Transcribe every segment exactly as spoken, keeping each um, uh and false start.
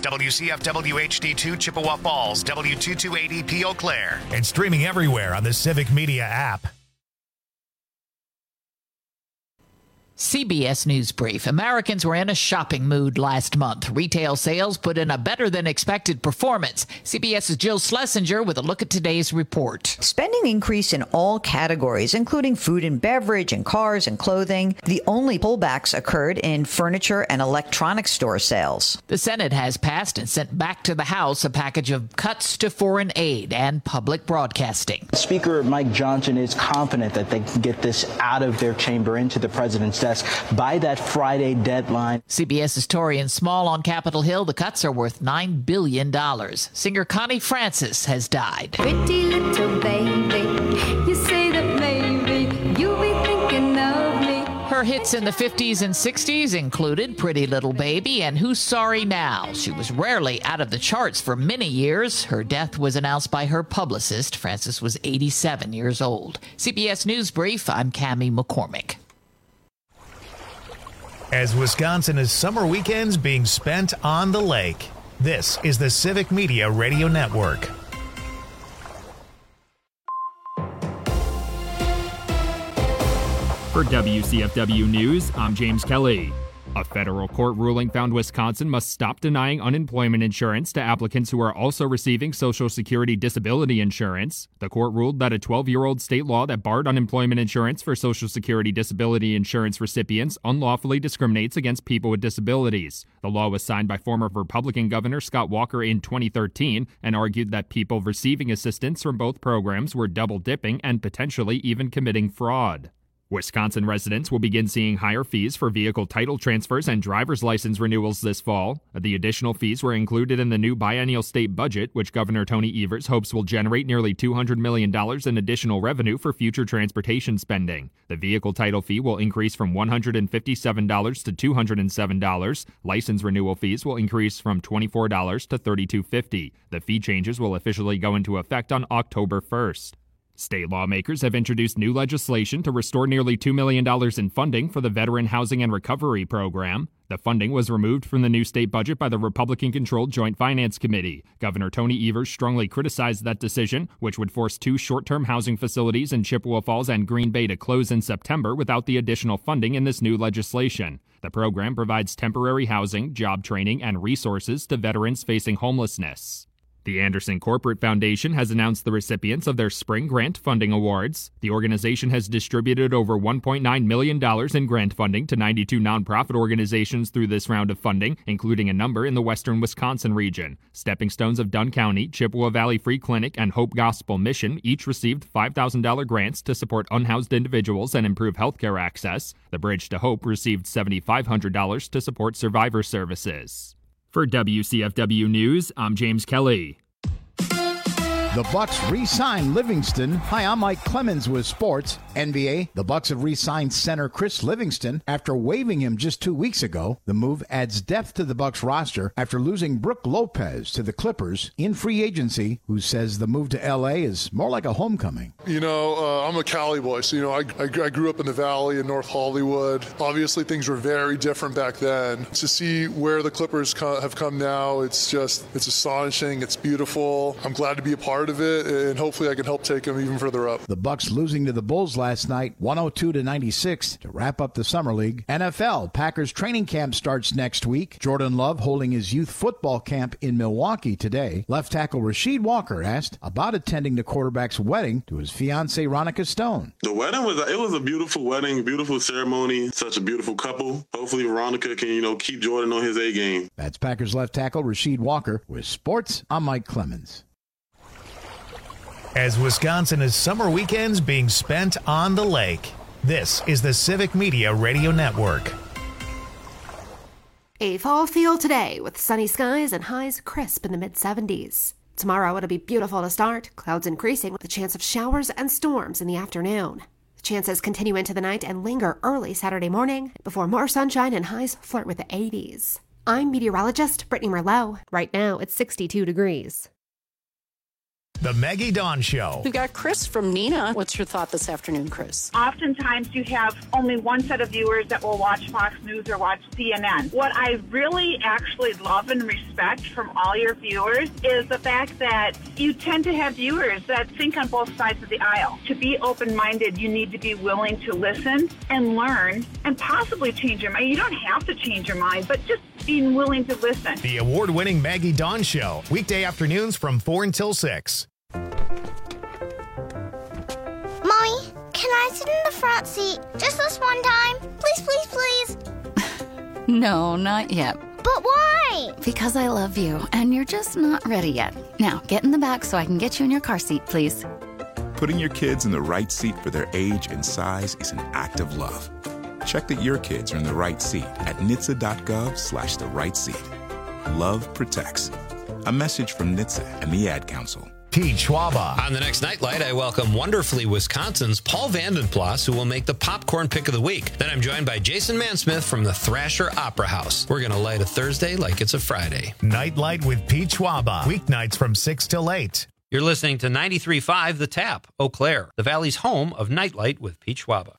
W C F W H D two Chippewa Falls, W two two eight E P Eau Claire. And streaming everywhere on the Civic Media app. C B S News Brief. Americans were in a shopping mood last month. Retail sales put in a better-than-expected performance. CBS's Jill Schlesinger with a look at today's report. Spending increased in all categories, including food and beverage and cars and clothing. The only pullbacks occurred in furniture and electronics store sales. The Senate has passed and sent back to the House a package of cuts to foreign aid and public broadcasting. Speaker Mike Johnson is confident that they can get this out of their chamber into the president's desk by that Friday deadline. CBS's Torian Small on Capitol Hill. The cuts are worth nine billion dollars. Singer Connie Francis has died. Pretty little baby, you say that maybe you'll be thinking of me. Her hits in the fifties and sixties included Pretty Little Baby and Who's Sorry Now. She was rarely out of the charts for many years. Her death was announced by her publicist. Francis was eighty-seven years old. C B S News Brief, I'm Cammie McCormick. As Wisconsin is summer weekends being spent on the lake, this is the Civic Media Radio Network. For W C F W News, I'm James Kelly. A federal court ruling found Wisconsin must stop denying unemployment insurance to applicants who are also receiving Social Security disability insurance. The court ruled that a twelve-year-old state law that barred unemployment insurance for Social Security disability insurance recipients unlawfully discriminates against people with disabilities. The law was signed by former Republican Governor Scott Walker in twenty thirteen and argued that people receiving assistance from both programs were double-dipping and potentially even committing fraud. Wisconsin residents will begin seeing higher fees for vehicle title transfers and driver's license renewals this fall. The additional fees were included in the new biennial state budget, which Governor Tony Evers hopes will generate nearly two hundred million dollars in additional revenue for future transportation spending. The vehicle title fee will increase from one hundred fifty-seven dollars to two hundred seven dollars. License renewal fees will increase from twenty-four dollars to thirty-two fifty. The fee changes will officially go into effect on October first. State lawmakers have introduced new legislation to restore nearly two million dollars in funding for the Veteran Housing and Recovery Program. The funding was removed from the new state budget by the Republican-controlled Joint Finance Committee. Governor Tony Evers strongly criticized that decision, which would force two short-term housing facilities in Chippewa Falls and Green Bay to close in September without the additional funding in this new legislation. The program provides temporary housing, job training, and resources to veterans facing homelessness. The Anderson Corporate Foundation has announced the recipients of their Spring Grant Funding Awards. The organization has distributed over one point nine million dollars in grant funding to ninety-two nonprofit organizations through this round of funding, including a number in the western Wisconsin region. Stepping Stones of Dunn County, Chippewa Valley Free Clinic, and Hope Gospel Mission each received five thousand dollars grants to support unhoused individuals and improve healthcare access. The Bridge to Hope received seven thousand five hundred dollars to support survivor services. For W C F W News, I'm James Kelly. The Bucks re-signed Livingston. Hi, I'm Mike Clemens with sports. N B A, the Bucks have re-signed center Chris Livingston after waiving him just two weeks ago. The move adds depth to the Bucks roster after losing Brook Lopez to the Clippers in free agency, who says the move to L A is more like a homecoming. You know, uh, I'm a Cali boy, so, you know, I, I, I grew up in the Valley in North Hollywood. Obviously, things were very different back then. To see where the Clippers co- have come now, it's just, it's astonishing. It's beautiful. I'm glad to be a part of it, and hopefully I can help take them even further up. The Bucks losing to the Bulls last night, one oh two to ninety-six, to wrap up the Summer League. N F L, Packers training camp starts next week. Jordan Love holding his youth football camp in Milwaukee today. Left tackle Rasheed Walker asked about attending the quarterback's wedding to his fiancée Ronica Stone. The wedding was it was a beautiful wedding, beautiful ceremony, such a beautiful couple. Hopefully Ronica can, you know, keep Jordan on his A game. That's Packers left tackle Rasheed Walker. With sports, I'm Mike Clemens. As Wisconsin is summer weekends being spent on the lake, this is the Civic Media Radio Network. A fall feel today with sunny skies and highs crisp in the mid seventies. Tomorrow it'll be beautiful to start, clouds increasing with the chance of showers and storms in the afternoon. The chances continue into the night and linger early Saturday morning before more sunshine and highs flirt with the eighties. I'm meteorologist Brittany Merlot. Right now it's sixty-two degrees. The Maggie Dawn Show. We've got Chris from Neenah. What's your thought this afternoon, Chris? Oftentimes you have only one set of viewers that will watch Fox News or watch C N N. What I really actually love and respect from all your viewers is the fact that you tend to have viewers that think on both sides of the aisle. To be open-minded, you need to be willing to listen and learn and possibly change your mind. You don't have to change your mind, but just being willing to listen. The award-winning Maggie Dawn Show, weekday afternoons from four until six. Mommy, can I sit in the front seat just this one time? Please, please, please. No, not yet. But why? Because I love you, and you're just not ready yet. Now, get in the back so I can get you in your car seat, please. Putting your kids in the right seat for their age and size is an act of love. Check that your kids are in the right seat at N H T S A dot gov slash the right seat. Love protects. A message from N H T S A and the Ad Council. Pete Schwaba. On the next Nightlight, I welcome Wonderfully Wisconsin's Paul Vandenplas, who will make the popcorn pick of the week. Then I'm joined by Jason Mansmith from the Thrasher Opera House. We're going to light a Thursday like it's a Friday. Nightlight with Pete Schwaba. Weeknights from six till eight. You're listening to ninety-three point five The Tap, Eau Claire, the Valley's home of Nightlight with Pete Schwaba.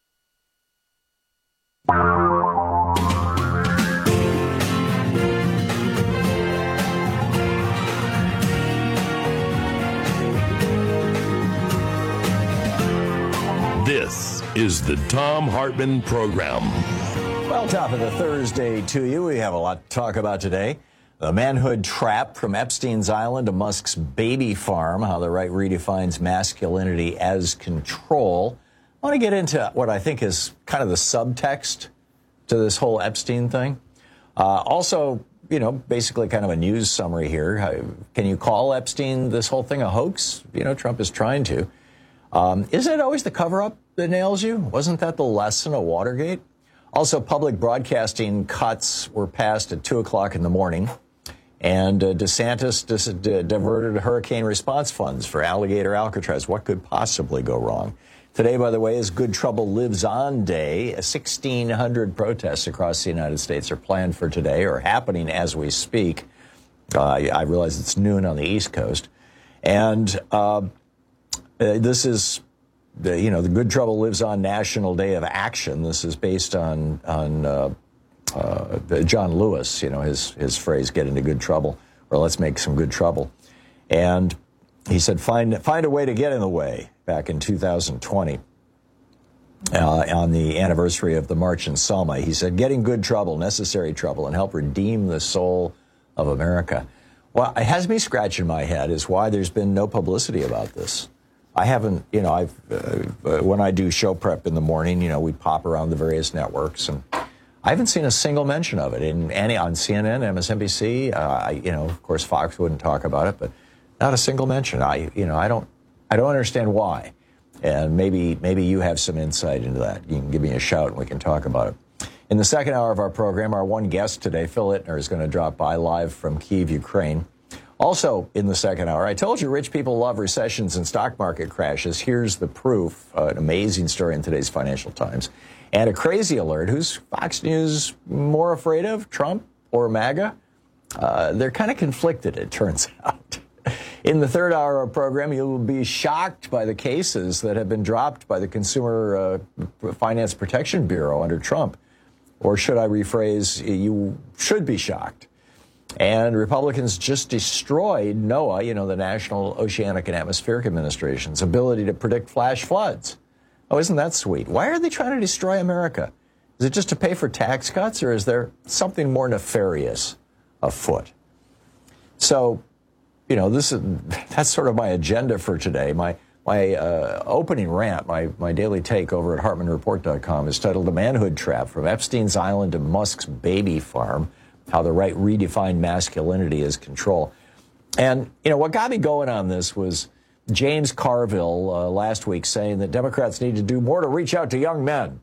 This is the Thom Hartmann Program. Well, top of the Thursday to you. We have a lot to talk about today. The manhood trap from Epstein's Island to Musk's baby farm, how the right redefines masculinity as control. I want to get into what I think is kind of the subtext to this whole Epstein thing. Uh, also, you know, basically kind of a news summary here. How, can you call Epstein, this whole thing, a hoax? You know, Trump is trying to. Um, isn't it always the cover-up that nails you? Wasn't that the lesson of Watergate? Also, public broadcasting cuts were passed at two o'clock in the morning, and uh, DeSantis dis- d- diverted hurricane response funds for Alligator Alcatraz. What could possibly go wrong? Today, by the way, is Good Trouble Lives On Day. sixteen hundred protests across the United States are planned for today, or happening as we speak. Uh, I, I realize it's noon on the East Coast. And uh, Uh, this is, the, you know, the Good Trouble Lives On National Day of Action. This is based on on uh, uh, John Lewis, you know, his his phrase, get into good trouble, or let's make some good trouble. And he said, find, find a way to get in the way, back in two thousand twenty, uh, on the anniversary of the March in Selma. He said, get in good trouble, necessary trouble, and help redeem the soul of America. Well, it has me scratching my head is why there's been no publicity about this. I haven't, you know, I've, uh, when I do show prep in the morning, you know, we pop around the various networks, and I haven't seen a single mention of it in any, on C N N, M S N B C. Uh, I, you know, of course, Fox wouldn't talk about it, but not a single mention. I, you know, I don't, I don't understand why. And maybe, maybe you have some insight into that. You can give me a shout and we can talk about it. In the second hour of our program, our one guest today, Phil Ittner, is going to drop by live from Kyiv, Ukraine. Also, in the second hour, I told you rich people love recessions and stock market crashes. Here's the proof. Uh, an amazing story in today's Financial Times. And a crazy alert. Who's Fox News more afraid of, Trump or MAGA? Uh, they're kind of conflicted, it turns out. In the third hour of our program, you'll be shocked by the cases that have been dropped by the Consumer uh, Finance Protection Bureau under Trump. Or should I rephrase, you should be shocked. And Republicans just destroyed NOAA, you know, the National Oceanic and Atmospheric Administration's ability to predict flash floods. Oh, isn't that sweet? Why are they trying to destroy America? Is it just to pay for tax cuts, or is there something more nefarious afoot? So, you know, this is that's sort of my agenda for today. My my uh, opening rant, my, my daily take over at Hartmann Report dot com is titled The Manhood Trap, From Epstein's Island to Musk's Baby Farm. How the right redefined masculinity as control. And, you know, what got me going on this was James Carville uh, last week saying that Democrats need to do more to reach out to young men.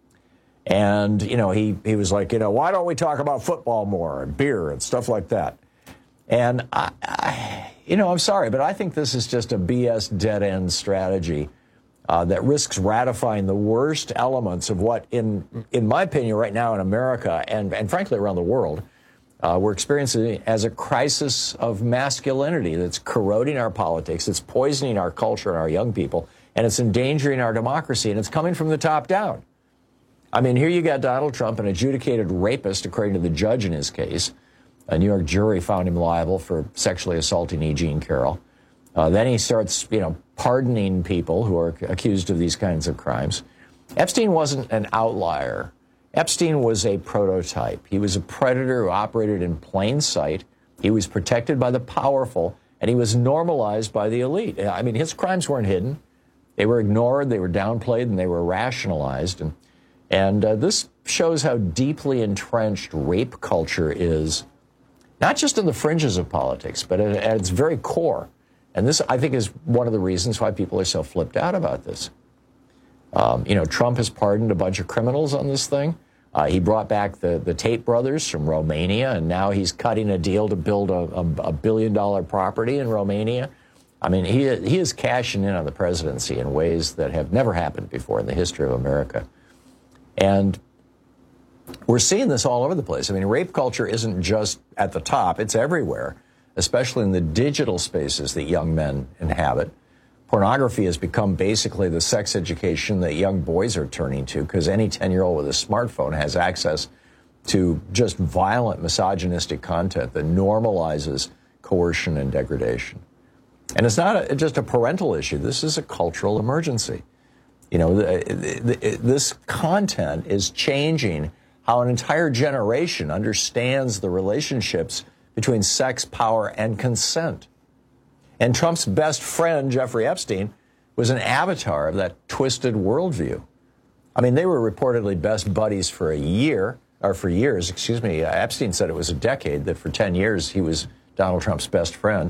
And, you know, he, he was like, you know, why don't we talk about football more and beer and stuff like that? And, I, I, you know, I'm sorry, but I think this is just a B S dead-end strategy uh, that risks ratifying the worst elements of what, in in my opinion, right now in America and, and frankly around the world, Uh, we're experiencing it as a crisis of masculinity that's corroding our politics, it's poisoning our culture and our young people, and it's endangering our democracy, and it's coming from the top down. I mean, here you got Donald Trump, an adjudicated rapist, according to the judge in his case. A New York jury found him liable for sexually assaulting E. Jean Carroll. Uh, then he starts, you know, pardoning people who are accused of these kinds of crimes. Epstein wasn't an outlier. Epstein was a prototype. He was a predator who operated in plain sight. He was protected by the powerful, and he was normalized by the elite. I mean, his crimes weren't hidden. They were ignored, they were downplayed, and they were rationalized. And, and uh, this shows how deeply entrenched rape culture is, not just in the fringes of politics, but at, at its very core. And this, I think, is one of the reasons why people are so flipped out about this. Um, you know, Trump has pardoned a bunch of criminals on this thing. Uh, he brought back the, the Tate brothers from Romania, and now he's cutting a deal to build a, a, a billion-dollar property in Romania. I mean, he, he is cashing in on the presidency in ways that have never happened before in the history of America. And we're seeing this all over the place. I mean, rape culture isn't just at the top. It's everywhere, especially in the digital spaces that young men inhabit. Pornography has become basically the sex education that young boys are turning to, because any ten-year-old with a smartphone has access to just violent misogynistic content that normalizes coercion and degradation. And it's not a, just a parental issue. This is a cultural emergency. You know, the, the, this content is changing how an entire generation understands the relationships between sex, power, and consent. And Trump's best friend, Jeffrey Epstein, was an avatar of that twisted worldview. I mean, they were reportedly best buddies for a year, or for years, excuse me. Epstein said it was a decade, that for ten years he was Donald Trump's best friend.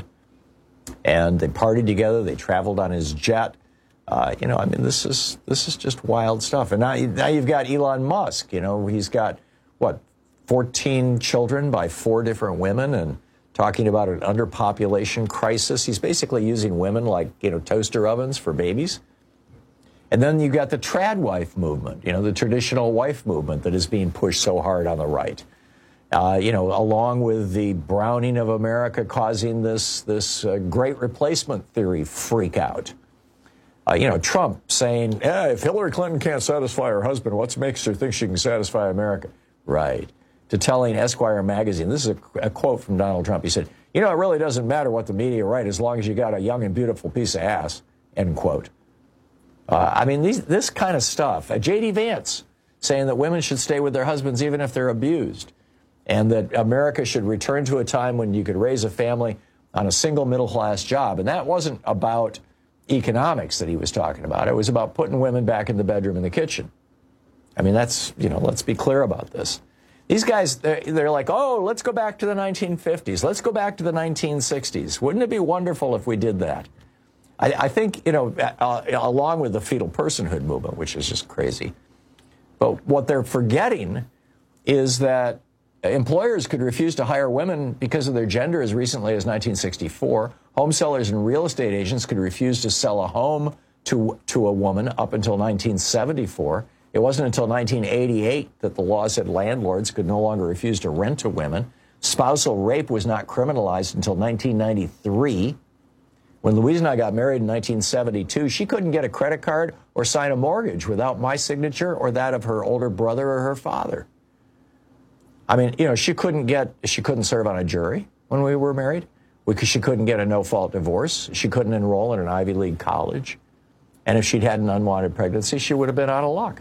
And they partied together, they traveled on his jet. Uh, you know, I mean, this is this is just wild stuff. And now, now you've got Elon Musk. You know, he's got, what, fourteen children by four different women, and talking about an underpopulation crisis. He's basically using women like, you know, toaster ovens for babies. And then you've got the trad wife movement, you know, the traditional wife movement that is being pushed so hard on the right. Uh, you know, along with the browning of America causing this, this uh, great replacement theory freak out. Uh, you know, Trump saying, eh, if Hillary Clinton can't satisfy her husband, what makes her think she can satisfy America? Right. To telling Esquire magazine, this is a, a quote from Donald Trump. He said, you know, it really doesn't matter what the media write as long as you got a young and beautiful piece of ass, end quote. Uh, I mean, these, this kind of stuff. Uh, J D Vance saying that women should stay with their husbands even if they're abused, and that America should return to a time when you could raise a family on a single middle-class job. And that wasn't about economics that he was talking about. It was about putting women back in the bedroom and the kitchen. I mean, that's, you know, let's be clear about this. These guys, they're, they're like, oh, let's go back to the nineteen fifties. Let's go back to the nineteen sixties. Wouldn't it be wonderful if we did that? I, I think, you know, uh, along with the fetal personhood movement, which is just crazy. But what they're forgetting is that employers could refuse to hire women because of their gender as recently as nineteen sixty-four. Home sellers and real estate agents could refuse to sell a home to, to a woman up until nineteen seventy-four. It wasn't until nineteen eighty-eight that the law said landlords could no longer refuse to rent to women. Spousal rape was not criminalized until nineteen ninety-three. When Louise and I got married in nineteen seventy-two, she couldn't get a credit card or sign a mortgage without my signature or that of her older brother or her father. I mean, you know, she couldn't get, she couldn't serve on a jury when we were married. Because she couldn't get a no-fault divorce. She couldn't enroll in an Ivy League college. And if she'd had an unwanted pregnancy, she would have been out of luck.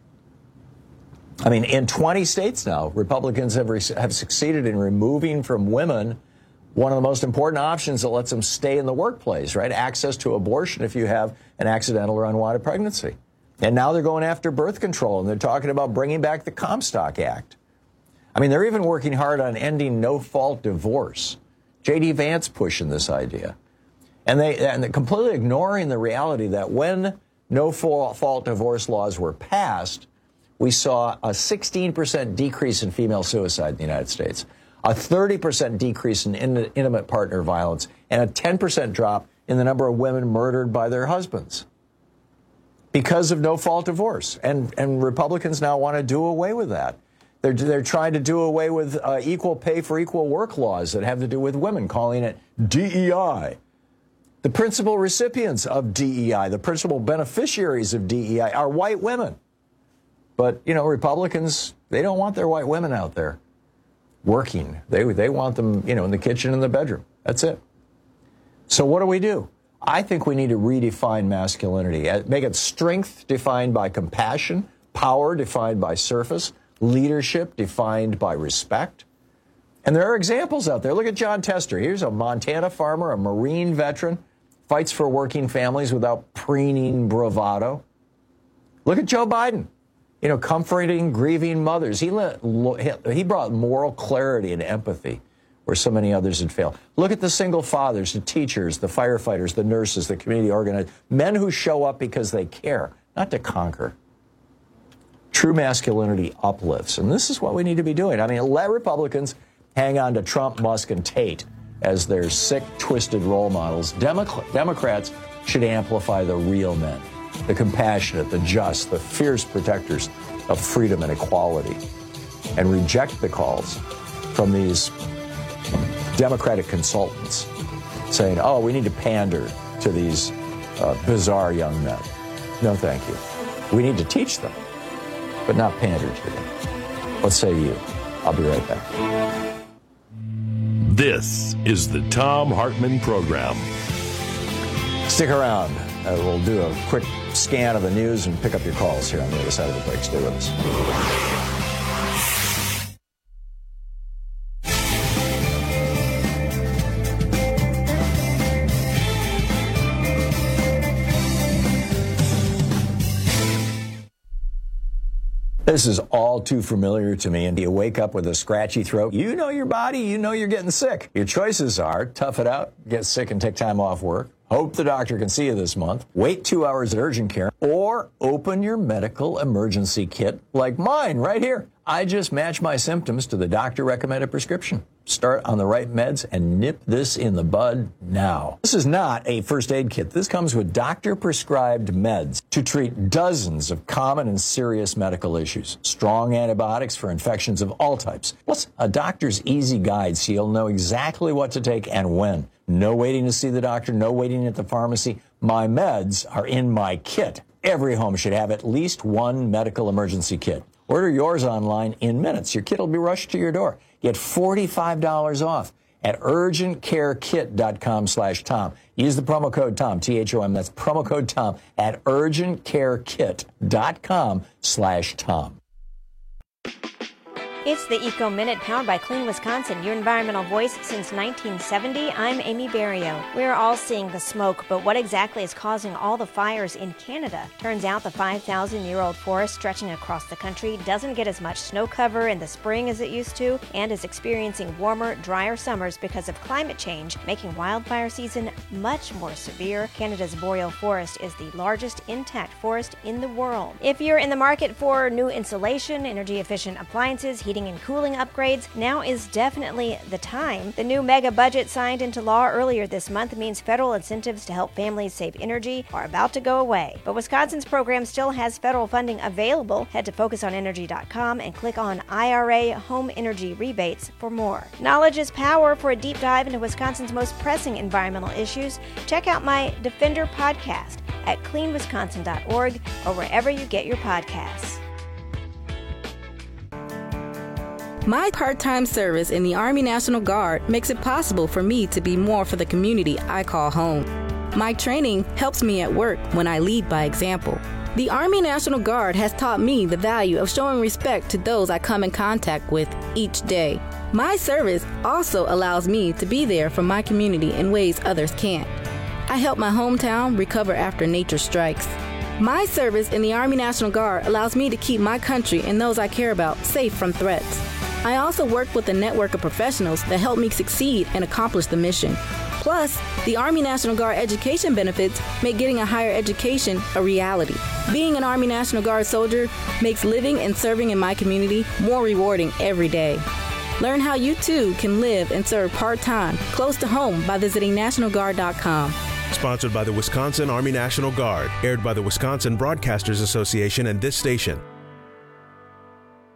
I mean, in twenty states now, Republicans have, re- have succeeded in removing from women one of the most important options that lets them stay in the workplace, right? Access to abortion if you have an accidental or unwanted pregnancy. And now they're going after birth control, and they're talking about bringing back the Comstock Act. I mean, they're even working hard on ending no-fault divorce. J D Vance pushing this idea. And, they, and they're completely ignoring the reality that when no-fault divorce laws were passed, we saw a sixteen percent decrease in female suicide in the United States, a thirty percent decrease in in- intimate partner violence, and a ten percent drop in the number of women murdered by their husbands because of no-fault divorce. And, and Republicans now want to do away with that. They're, they're trying to do away with uh, equal pay for equal work laws that have to do with women, calling it D E I. The principal recipients of D E I, the principal beneficiaries of D E I are white women. But, you know, Republicans, they don't want their white women out there working. They, they want them, you know, in the kitchen and the bedroom. That's it. So what do we do? I think we need to redefine masculinity, make it strength defined by compassion, power defined by surface, leadership defined by respect. And there are examples out there. Look at John Tester. Here's a Montana farmer, a Marine veteran, fights for working families without preening bravado. Look at Joe Biden, you know, comforting grieving mothers. He, let, he brought moral clarity and empathy where so many others had failed. Look at the single fathers, the teachers, the firefighters, the nurses, the community organizers, men who show up because they care, not to conquer. True masculinity uplifts, and this is what we need to be doing. I mean, let Republicans hang on to Trump, Musk, and Tate as their sick, twisted role models. Democ- Democrats should amplify the real men, the compassionate, the just, the fierce protectors of freedom and equality, and reject the calls from these Democratic consultants saying, oh, we need to pander to these uh, bizarre young men. No, thank you. We need to teach them, but not pander to them. What say you? I'll be right back. This is the Thom Hartmann Program. Stick around. Uh, we'll do a quick scan of the news and pick up your calls here on the other side of the break. Stay with us. This is all too familiar to me. And you wake up with a scratchy throat. You know your body. You know you're getting sick. Your choices are tough it out, get sick and take time off work, hope the doctor can see you this month, wait two hours at urgent care, or open your medical emergency kit like mine right here. I just match my symptoms to the doctor-recommended prescription. Start on the right meds and nip this in the bud now. This is not a first aid kit. This comes with doctor-prescribed meds to treat dozens of common and serious medical issues. Strong antibiotics for infections of all types. Plus, a doctor's easy guide so you'll know exactly what to take and when. No waiting to see the doctor, no waiting at the pharmacy. My meds are in my kit. Every home should have at least one medical emergency kit. Order yours online in minutes. Your kit will be rushed to your door. Get forty-five dollars off at urgentcarekit.com slash Tom. Use the promo code Tom, T H O M. That's promo code Tom at urgentcarekit.com slash Tom. It's the Eco Minute, powered by Clean Wisconsin, your environmental voice since nineteen seventy. I'm Amy Barrio. We're all seeing the smoke, but what exactly is causing all the fires in Canada? Turns out the five thousand year old forest stretching across the country doesn't get as much snow cover in the spring as it used to, and is experiencing warmer, drier summers because of climate change, making wildfire season much more severe. Canada's boreal forest is the largest intact forest in the world. If you're in the market for new insulation, energy-efficient appliances, heating and cooling upgrades, now is definitely the time. The new mega budget signed into law earlier this month means federal incentives to help families save energy are about to go away. But Wisconsin's program still has federal funding available. Head to focus on energy dot com and click on I R A Home Energy Rebates for more. Knowledge is power. For a deep dive into Wisconsin's most pressing environmental issues, check out my Defender podcast at clean wisconsin dot org or wherever you get your podcasts. My part-time service in the Army National Guard makes it possible for me to be more for the community I call home. My training helps me at work when I lead by example. The Army National Guard has taught me the value of showing respect to those I come in contact with each day. My service also allows me to be there for my community in ways others can't. I help my hometown recover after nature strikes. My service in the Army National Guard allows me to keep my country and those I care about safe from threats. I also work with a network of professionals that help me succeed and accomplish the mission. Plus, the Army National Guard education benefits make getting a higher education a reality. Being an Army National Guard soldier makes living and serving in my community more rewarding every day. Learn how you too can live and serve part-time close to home by visiting national guard dot com. Sponsored by the Wisconsin Army National Guard. Aired by the Wisconsin Broadcasters Association and this station.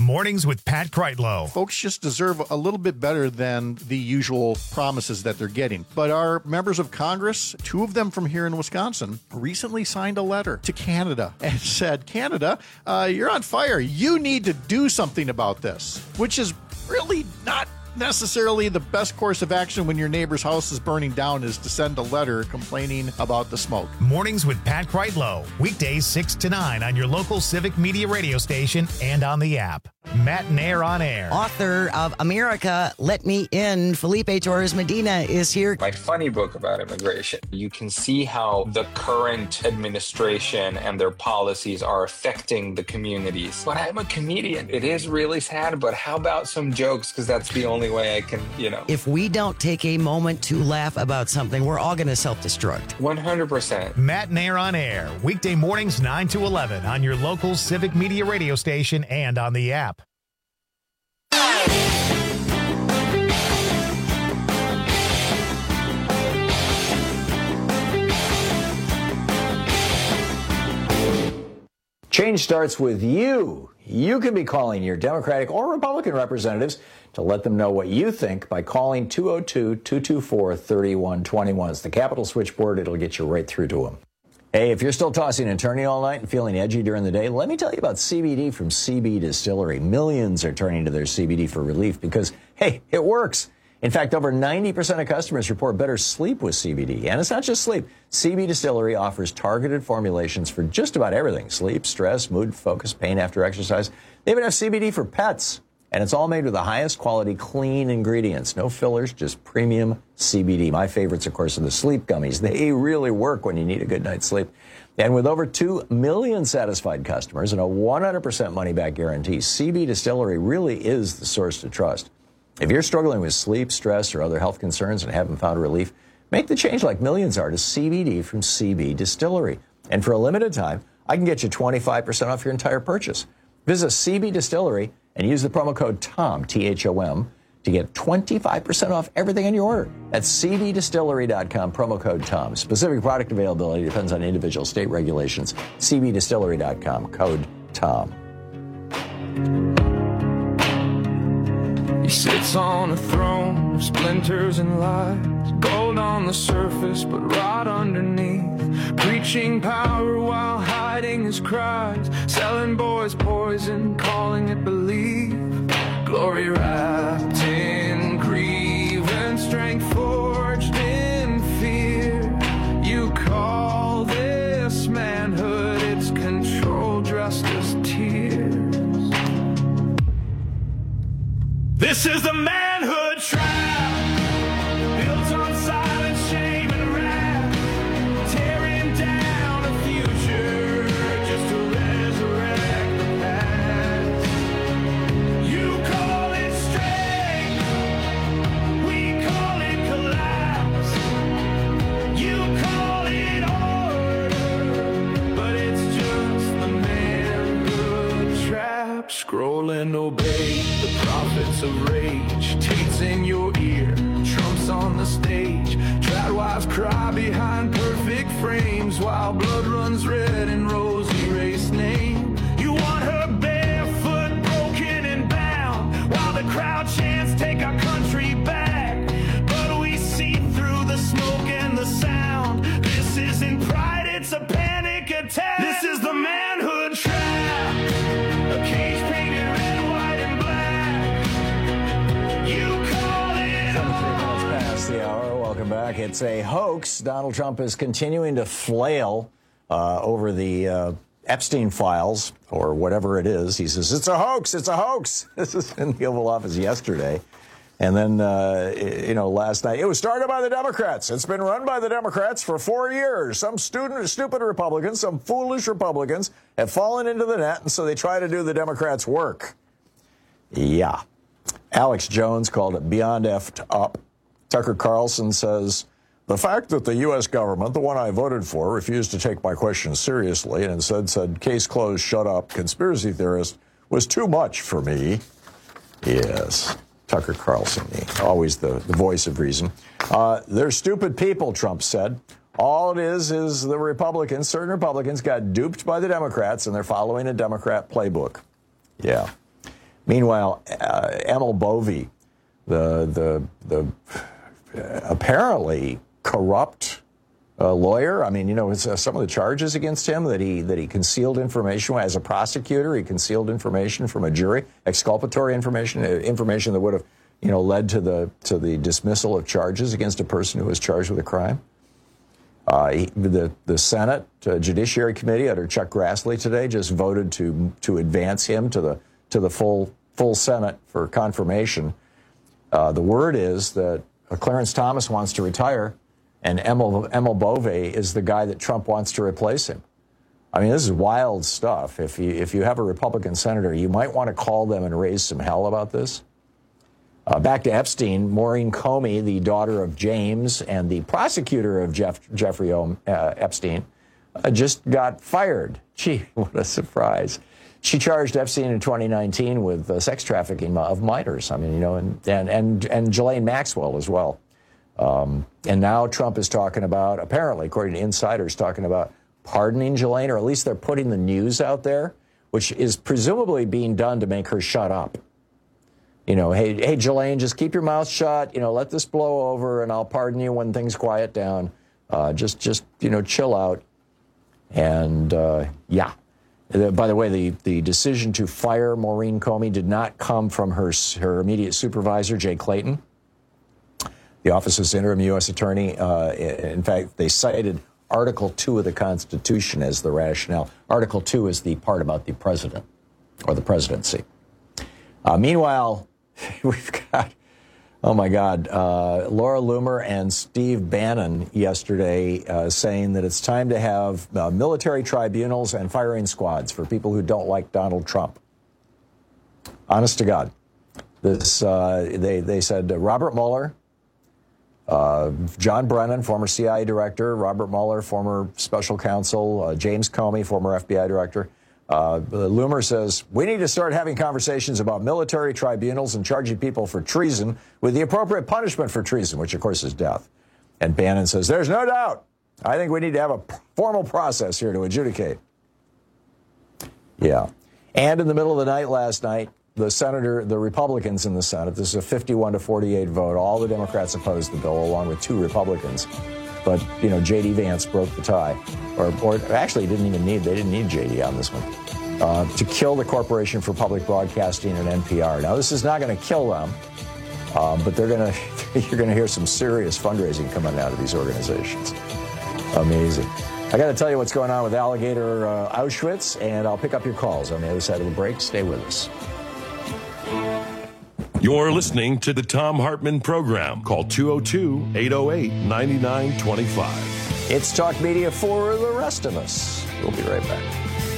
Mornings with Pat Kreitlow. Folks just deserve a little bit better than the usual promises that they're getting. But our members of Congress, two of them from here in Wisconsin, recently signed a letter to Canada and said, Canada, uh, you're on fire. You need to do something about this, which is really not necessarily the best course of action when your neighbor's house is burning down, is to send a letter complaining about the smoke. Mornings with Pat Kreitlow. Weekdays six to nine on your local Civic Media radio station and on the app. Matt Nair on air. Author of America, Let Me In, Felipe Torres Medina is here. My funny book about immigration. You can see how the current administration and their policies are affecting the communities. But I'm a comedian. It is really sad, but how about some jokes? Because that's the only way I can, you know. If we don't take a moment to laugh about something, we're all going to self-destruct. one hundred percent. Matt Nair on air. Weekday mornings nine to eleven on your local Civic Media radio station and on the app. Change starts with you. You can be calling your Democratic or Republican representatives to let them know what you think by calling two oh two, two two four, three one two one. It's the Capitol switchboard. It'll get you right through to them. Hey, if you're still tossing and turning all night and feeling edgy during the day, let me tell you about C B D from C B Distillery. Millions are turning to their C B D for relief because, hey, it works. In fact, over ninety percent of customers report better sleep with C B D. And it's not just sleep. C B Distillery offers targeted formulations for just about everything. Sleep, stress, mood, focus, pain after exercise. They even have C B D for pets. And it's all made with the highest quality, clean ingredients. No fillers, just premium C B D. My favorites, of course, are the sleep gummies. They really work when you need a good night's sleep. And with over two million satisfied customers and a one hundred percent money-back guarantee, C B Distillery really is the source to trust. If you're struggling with sleep, stress, or other health concerns and haven't found relief, make the change like millions are to C B D from C B Distillery. And for a limited time, I can get you twenty-five percent off your entire purchase. Visit C B Distillery and use the promo code TOM, T H O M, to get twenty-five percent off everything in your order. That's C B distillery dot com, promo code TOM. Specific product availability depends on individual state regulations. C B distillery dot com, code TOM. He sits on a throne of splinters and lies, gold on the surface but rot underneath, preaching power while hiding his cries, selling boys poison, calling it belief, glory wrapped in grief and strength forged in fear. You call this manhood, it's control dressed as tears. This is the manhood trap, built on silence, shame, and wrath, tearing down a future just to resurrect the past. You call it strength, we call it collapse. You call it order, but it's just the manhood trap. Scrolling obey the prophets of rage, Tate's in your ear, Trump's on the stage, trad wives cry behind perfect frames while blood runs red in Rosie Race's name. You want her barefoot, broken and bound, while the crowd chants take our country back, but we see through the smoke and the sound. This isn't pride, it's a panic attack. This is the manhood trap, a cage painted red, white, and black. You call it seventy-three minutes past the hour. Welcome back. It's a hoax. Donald Trump is continuing to flail uh, over the uh, Epstein files, or whatever it is. He says, it's a hoax, it's a hoax. This is in the Oval Office yesterday. And then, uh, you know, last night, it was started by the Democrats. It's been run by the Democrats for four years. Some student, stupid Republicans, some foolish Republicans have fallen into the net, and so they try to do the Democrats' work. Yeah. Alex Jones called it beyond effed up. Tucker Carlson says, the fact that the U S government, the one I voted for, refused to take my questions seriously and instead said, case closed, shut up, conspiracy theorist, was too much for me. Yes. Tucker Carlson, always the, the voice of reason. Uh, they're stupid people, Trump said. All it is is the Republicans, certain Republicans got duped by the Democrats, and they're following a Democrat playbook. Yeah. Meanwhile, uh, Emil Bovee, the the the uh, apparently corrupt uh, lawyer. I mean, you know, it's, uh, some of the charges against him that he that he concealed information as a prosecutor. He concealed information from a jury, exculpatory information, uh, information that would have, you know, led to the to the dismissal of charges against a person who was charged with a crime. Uh, he, the the Senate uh, Judiciary Committee under Chuck Grassley today just voted to to advance him to the to the full full Senate for confirmation. Uh, the word is that uh, Clarence Thomas wants to retire, and Emil, Emil Bovee is the guy that Trump wants to replace him. I mean, this is wild stuff. If you if you have a Republican senator, you might want to call them and raise some hell about this. Uh, back to Epstein, Maureen Comey, the daughter of James and the prosecutor of Jeff, Jeffrey o, uh, Epstein, uh, just got fired. Gee, what a surprise. She charged Epstein in twenty nineteen with uh, sex trafficking of minors. I mean, you know, and and and, and Ghislaine Maxwell as well. Um, and now Trump is talking about, apparently, according to insiders, talking about pardoning Ghislaine, or at least they're putting the news out there, which is presumably being done to make her shut up. You know, hey, hey, Ghislaine, just keep your mouth shut. You know, let this blow over, and I'll pardon you when things quiet down. Uh, just, just you know, chill out. And uh, yeah. By the way, the, the decision to fire Maureen Comey did not come from her her immediate supervisor, Jay Clayton, the office of interim U S attorney. Uh, in fact, they cited Article two of the Constitution as the rationale. Article two is the part about the president or the presidency. Uh, meanwhile, we've got, oh my God, uh, Laura Loomer and Steve Bannon yesterday uh, saying that it's time to have uh, military tribunals and firing squads for people who don't like Donald Trump. Honest to God. This, uh, they, they said uh, Robert Mueller, uh, John Brennan, former C I A director, Robert Mueller, former special counsel, uh, James Comey, former F B I director. Uh, Loomer says, we need to start having conversations about military tribunals and charging people for treason with the appropriate punishment for treason, which, of course, is death. And Bannon says, there's no doubt. I think we need to have a formal process here to adjudicate. Yeah. And in the middle of the night last night, the senator, the Republicans in the Senate, this is a fifty-one to forty-eight vote. All the Democrats opposed the bill, along with two Republicans. But, you know, J D. Vance broke the tie. Or, or actually, didn't even need, they didn't need J D on this one. Uh, to kill the Corporation for Public Broadcasting and N P R. Now, this is not going to kill them, uh, but they're going to, you're going to hear some serious fundraising coming out of these organizations. Amazing. I got to tell you what's going on with Alligator uh, Auschwitz, and I'll pick up your calls on the other side of the break. Stay with us. You're listening to the Thom Hartmann Program. Call two oh two, eight oh eight, nine nine two five. It's Talk Media for the rest of us. We'll be right back.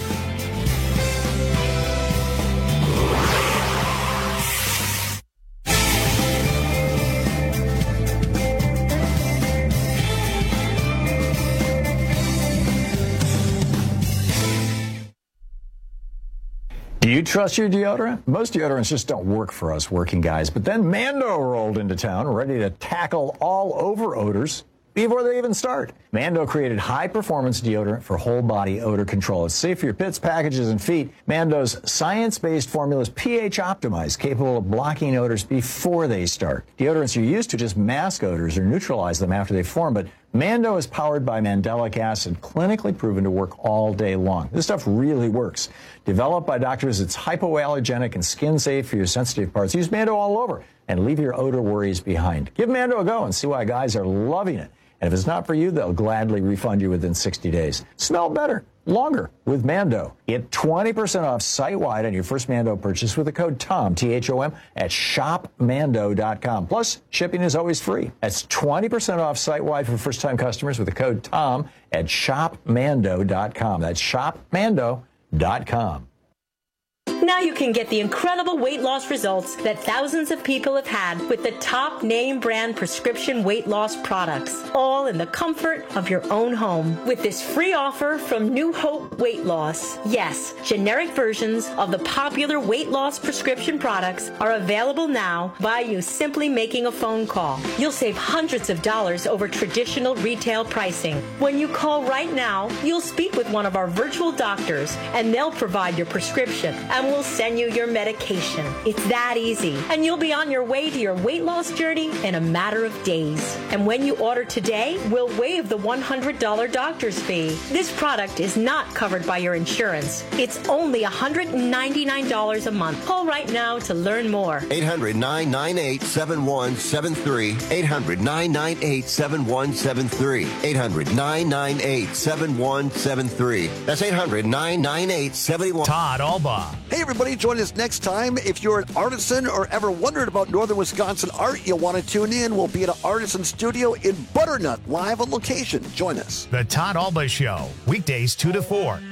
Do you trust your deodorant? Most deodorants just don't work for us working guys. But then Mando rolled into town, ready to tackle all over odors before they even start. Mando created high-performance deodorant for whole-body odor control. It's safe for your pits, packages, and feet. Mando's science-based formula is pH-optimized, capable of blocking odors before they start. Deodorants are used to just mask odors or neutralize them after they form, but Mando is powered by mandelic acid, clinically proven to work all day long. This stuff really works. Developed by doctors, it's hypoallergenic and skin-safe for your sensitive parts. Use Mando all over and leave your odor worries behind. Give Mando a go and see why guys are loving it. And if it's not for you, they'll gladly refund you within sixty days. Smell better, longer with Mando. Get twenty percent off site-wide on your first Mando purchase with the code TOM, T H O M, at shop mando dot com. Plus, shipping is always free. That's twenty percent off site-wide for first-time customers with the code TOM at shop mando dot com. That's shop mando dot com. Now you can get the incredible weight loss results that thousands of people have had with the top name brand prescription weight loss products, all in the comfort of your own home. With this free offer from New Hope Weight Loss. Yes, generic versions of the popular weight loss prescription products are available now by you simply making a phone call. You'll save hundreds of dollars over traditional retail pricing. When you call right now, you'll speak with one of our virtual doctors and they'll provide your prescription. And we'll send you your medication. It's that easy. And you'll be on your way to your weight loss journey in a matter of days. And when you order today, we'll waive the one hundred dollars doctor's fee. This product is not covered by your insurance. It's only one hundred ninety-nine dollars a month. Call right now to learn more. eight hundred, nine nine eight, seven one seven three. eight hundred, nine nine eight, seven one seven three. eight hundred, nine nine eight, seven one seven three. That's eight hundred, nine nine eight, seven one. Todd Alba. Hey, everybody, join us next time. If you're an artisan or ever wondered about Northern Wisconsin art, you'll want to tune in. We'll be at an artisan studio in Butternut, live on location. Join us. The Todd Alba Show, weekdays two to four.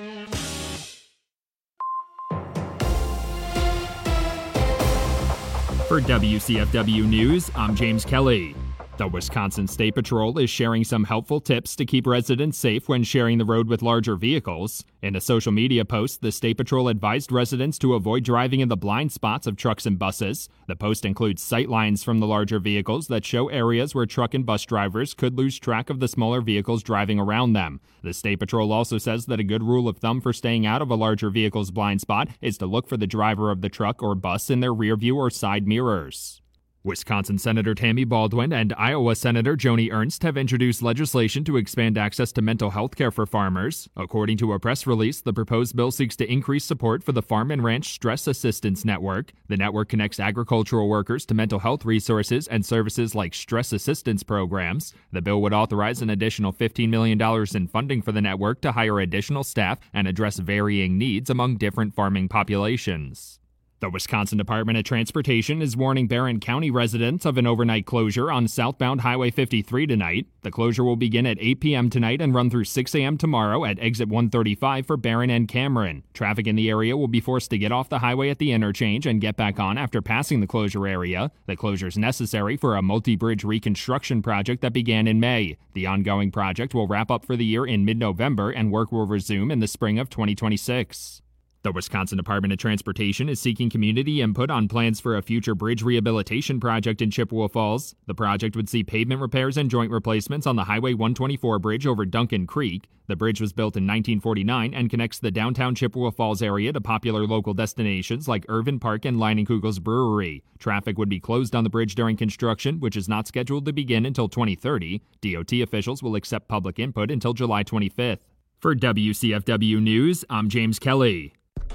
For W C F W News, I'm James Kelly. The Wisconsin State Patrol is sharing some helpful tips to keep residents safe when sharing the road with larger vehicles. In a social media post, the State Patrol advised residents to avoid driving in the blind spots of trucks and buses. The post includes sight lines from the larger vehicles that show areas where truck and bus drivers could lose track of the smaller vehicles driving around them. The State Patrol also says that a good rule of thumb for staying out of a larger vehicle's blind spot is to look for the driver of the truck or bus in their rear view or side mirrors. Wisconsin Senator Tammy Baldwin and Iowa Senator Joni Ernst have introduced legislation to expand access to mental health care for farmers. According to a press release, the proposed bill seeks to increase support for the Farm and Ranch Stress Assistance Network. The network connects agricultural workers to mental health resources and services like stress assistance programs. The bill would authorize an additional fifteen million dollars in funding for the network to hire additional staff and address varying needs among different farming populations. The Wisconsin Department of Transportation is warning Barron County residents of an overnight closure on southbound Highway fifty-three tonight. The closure will begin at eight p.m. tonight and run through six a.m. tomorrow at exit one thirty-five for Barron and Cameron. Traffic in the area will be forced to get off the highway at the interchange and get back on after passing the closure area. The closure is necessary for a multi-bridge reconstruction project that began in May. The ongoing project will wrap up for the year in mid-November and work will resume in the spring of twenty twenty-six. The Wisconsin Department of Transportation is seeking community input on plans for a future bridge rehabilitation project in Chippewa Falls. The project would see pavement repairs and joint replacements on the Highway one twenty-four bridge over Duncan Creek. The bridge was built in nineteen forty-nine and connects the downtown Chippewa Falls area to popular local destinations like Irvin Park and Leinenkugel's Brewery. Traffic would be closed on the bridge during construction, which is not scheduled to begin until twenty thirty. D O T officials will accept public input until July twenty-fifth. For W C F W News, I'm James Kelly.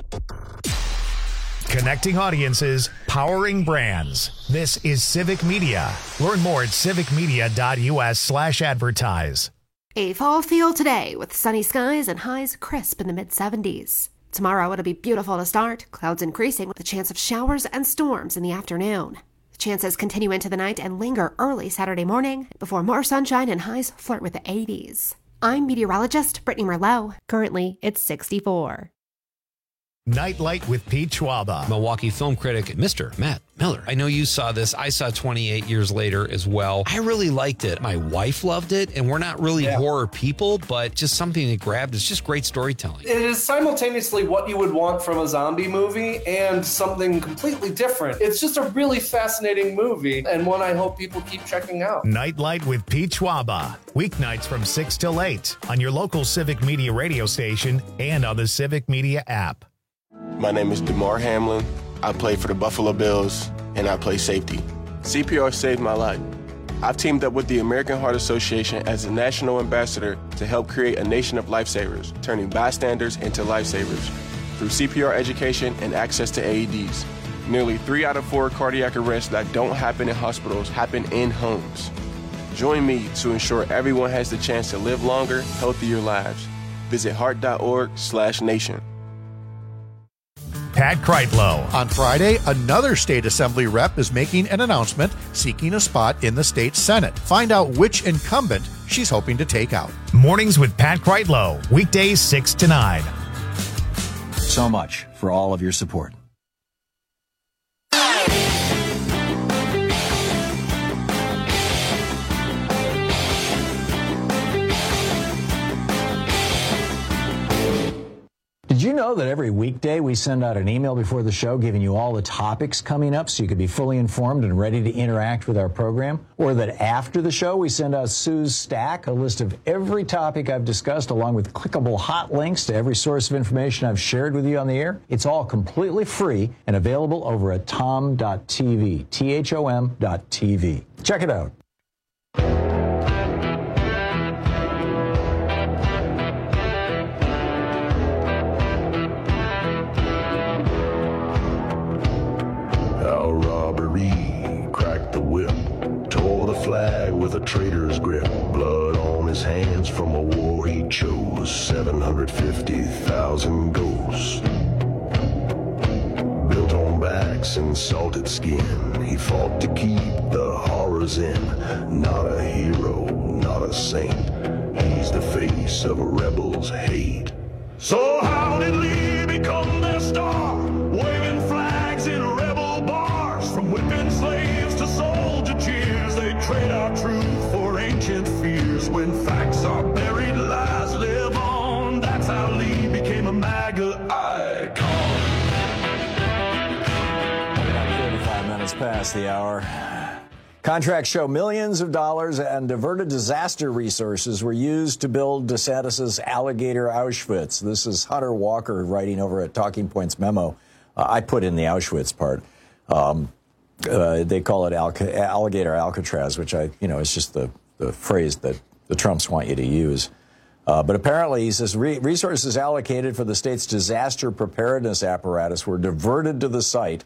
Connecting audiences, powering brands. This is Civic Media. Learn more at civicmedia.us slash advertise. A fall feel today with sunny skies and highs crisp in the mid seventies. Tomorrow it'll be beautiful to start, clouds increasing with a chance of showers and storms in the afternoon. The chances continue into the night and linger early Saturday morning before more sunshine and highs flirt with the eighties. I'm meteorologist Brittany Merlot. Currently, it's sixty-four. Nightlight with Pete Schwaba. Milwaukee film critic, Mister Matt Miller. I know you saw this. I saw twenty-eight years later as well. I really liked it. My wife loved it, and we're not really yeah. horror people, but just something that grabbed. It's just great storytelling. It is simultaneously what you would want from a zombie movie and something completely different. It's just a really fascinating movie, and one I hope people keep checking out. Nightlight with Pete Schwaba. Weeknights from six till eight on your local Civic Media radio station and on the Civic Media app. My name is DeMar Hamlin. I play for the Buffalo Bills, and I play safety. C P R saved my life. I've teamed up with the American Heart Association as a national ambassador to help create a nation of lifesavers, turning bystanders into lifesavers through C P R education and access to A E Ds. Nearly three out of four cardiac arrests that don't happen in hospitals happen in homes. Join me to ensure everyone has the chance to live longer, healthier lives. Visit heart.org slash nation. Pat Kreitlow. On Friday, another state assembly rep is making an announcement seeking a spot in the state Senate. Find out which incumbent she's hoping to take out. Mornings with Pat Kreitlow, weekdays six to nine. So much for all of your support. Did you know know that every weekday we send out an email before the show giving you all the topics coming up so you can be fully informed and ready to interact with our program? Or that after the show we send out Sue's Stack, a list of every topic I've discussed along with clickable hot links to every source of information I've shared with you on the air? It's all completely free and available over at tom dot t v, T H O M dot T V. Check it out. Our robbery cracked the whip, tore the flag with a traitor's grip, blood on his hands from a war he chose, seven hundred fifty thousand ghosts. Built on backs and salted skin, he fought to keep the horrors in. Not a hero, not a saint, he's the face of a rebel's hate. So how did Lee become their star? Waving flags in rebel bars, from whipping slaves to soldier cheers. They trade our truth for ancient fears. When facts are buried, lies live on. That's how Lee became a MAGA icon. thirty-five minutes past the hour. Contracts show millions of dollars and diverted disaster resources were used to build DeSantis' alligator Auschwitz. This is Hunter Walker writing over at Talking Points memo. Uh, I put in the Auschwitz part. Um, uh, they call it Al- alligator Alcatraz, which I, you know, is just the, the phrase that the Trumps want you to use. Uh, but apparently, he says, re- resources allocated for the state's disaster preparedness apparatus were diverted to the site.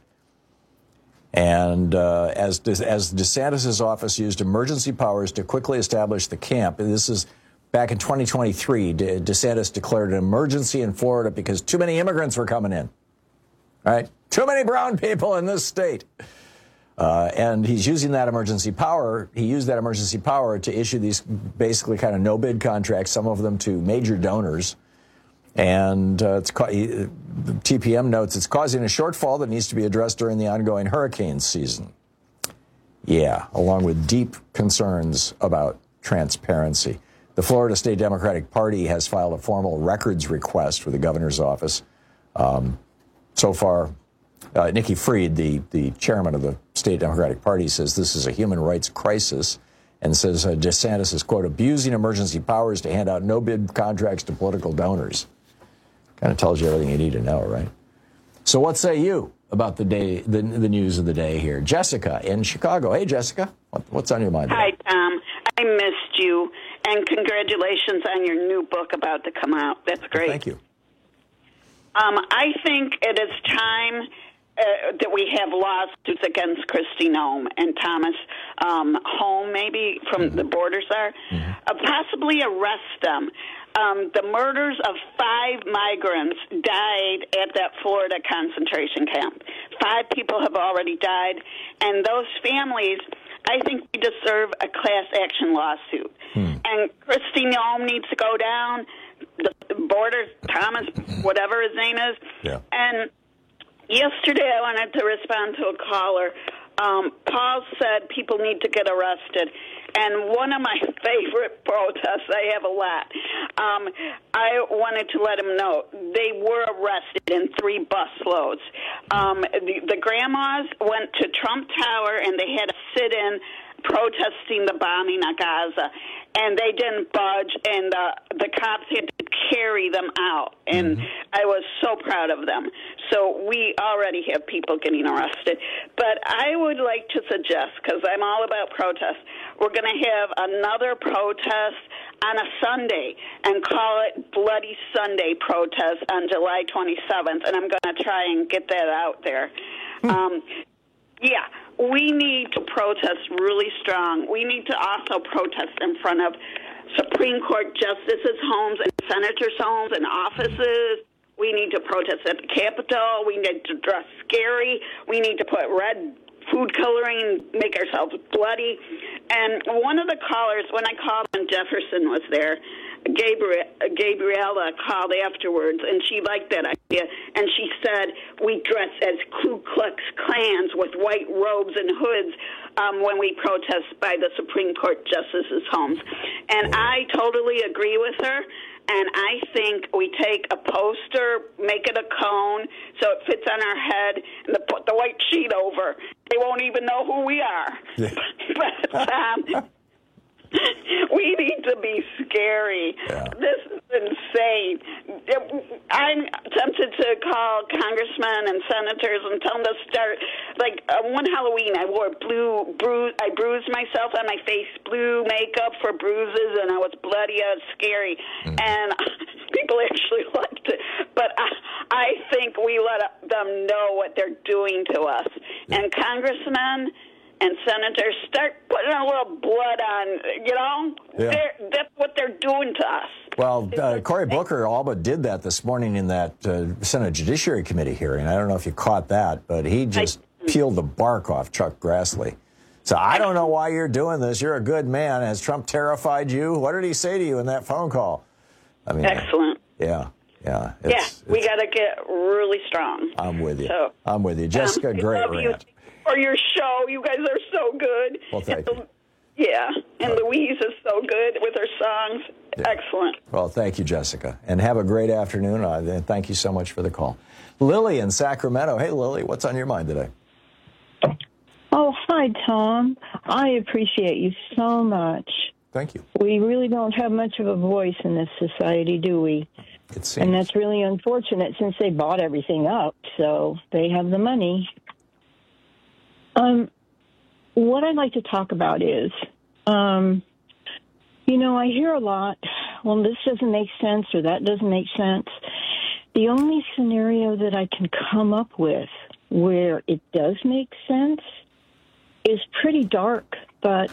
And uh, as De- as DeSantis' office used emergency powers to quickly establish the camp, and this is back in twenty twenty-three, De- DeSantis declared an emergency in Florida because too many immigrants were coming in. Right? Too many brown people in this state. Uh, and he's using that emergency power. He used that emergency power to issue these basically kind of no-bid contracts, some of them to major donors. And uh, it's ca- the T P M notes it's causing a shortfall that needs to be addressed during the ongoing hurricane season. Yeah, along with deep concerns about transparency. The Florida State Democratic Party has filed a formal records request for the governor's office. Um, so far, uh, Nikki Fried, the, the chairman of the State Democratic Party, says this is a human rights crisis and says uh, DeSantis is, quote, abusing emergency powers to hand out no-bid contracts to political donors. Kind of tells you everything you need to know, right? So what say you about the day, the, the news of the day here? Jessica in Chicago. Hey, Jessica, what, what's on your mind? Hi, Tom. I missed you, and congratulations on your new book about to come out. That's great. Thank you. Um, I think it is time uh, that we have lawsuits against Kristi Noem and Thomas um, Home, maybe, from mm-hmm. the Borders are, mm-hmm. uh, possibly arrest them. Um, the murders of five migrants died at that Florida concentration camp. Five people have already died, and those families, I think we deserve a class action lawsuit. Hmm. And Kristi Noem needs to go down, the Borders, Thomas, whatever his name is. Yeah. And yesterday I wanted to respond to a caller. Um, Paul said people need to get arrested. And one of my favorite protests, I have a lot, um, I wanted to let him know they were arrested in three busloads. Um, the, the grandmas went to Trump Tower and they had a sit-in protesting the bombing of Gaza, and they didn't budge, and uh, the cops had to carry them out, and mm-hmm. I was so proud of them. So we already have people getting arrested. But I would like to suggest, because I'm all about protests, we're going to have another protest on a Sunday and call it Bloody Sunday protest on July twenty-seventh, and I'm going to try and get that out there. Mm-hmm. Um, yeah. We need to protest really strong. We need to also protest in front of Supreme Court justices' homes and senators' homes and offices. We need to protest at the Capitol. We need to dress scary. We need to put red food coloring, make ourselves bloody. And one of the callers, when I called when Jefferson was there, Gabriel, Gabriella called afterwards, and she liked that idea. And she said, we dress as Ku Klux Klans with white robes and hoods um, when we protest by the Supreme Court justices' homes. And I totally agree with her. And I think we take a poster, make it a cone so it fits on our head, and put the white sheet over. They won't even know who we are. Yeah. But um, we need to be scary. Yeah. This is insane. I'm tempted to call congressmen and senators and tell them to start. Like uh, one Halloween, I wore blue, bruise, I bruised myself on my face, blue makeup for bruises, and I was bloody. I was scary, mm. and people actually liked it. But I, I think we let them know what they're doing to us. Yeah. And congressmen and senators, start putting a little blood on, you know? Yeah. That's what they're doing to us. Well, uh, Cory Booker all but did that this morning in that uh, Senate Judiciary Committee hearing. I don't know if you caught that, but he just I, peeled the bark off Chuck Grassley. So I don't know why you're doing this. You're a good man. Has Trump terrified you? What did he say to you in that phone call? I mean, excellent. Yeah, yeah. It's, yeah, it's, we got to get really strong. I'm with you. So, I'm with you. Jessica, um, great I love rant. You for your show. You guys are so good. Well, thank and, you. Yeah, and right. Louise is so good with her songs. Yeah. Excellent. Well, thank you, Jessica. And have a great afternoon. Uh, and thank you so much for the call. Lily in Sacramento. Hey, Lily, what's on your mind today? Oh, hi, Tom. I appreciate you so much. Thank you. We really don't have much of a voice in this society, do we? It seems. And that's really unfortunate since they bought everything up, so they have the money. Um, what I'd like to talk about is, um, you know, I hear a lot, well, this doesn't make sense or that doesn't make sense. The only scenario that I can come up with where it does make sense is pretty dark, but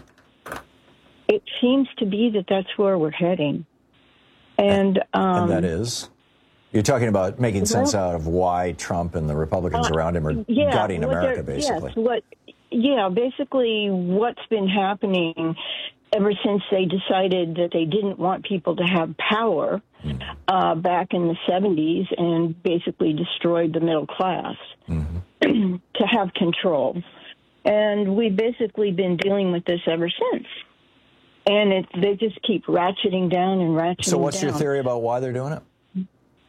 it seems to be that that's where we're heading. And, um, and that is? You're talking about making sense well, out of why Trump and the Republicans uh, around him are yeah, gutting America, basically. Yes, what, yeah, basically what's been happening ever since they decided that they didn't want people to have power mm. uh, back in the seventies and basically destroyed the middle class mm-hmm. to have control. And we've basically been dealing with this ever since. And it, they just keep ratcheting down and ratcheting down. So what's down. your theory about why they're doing it?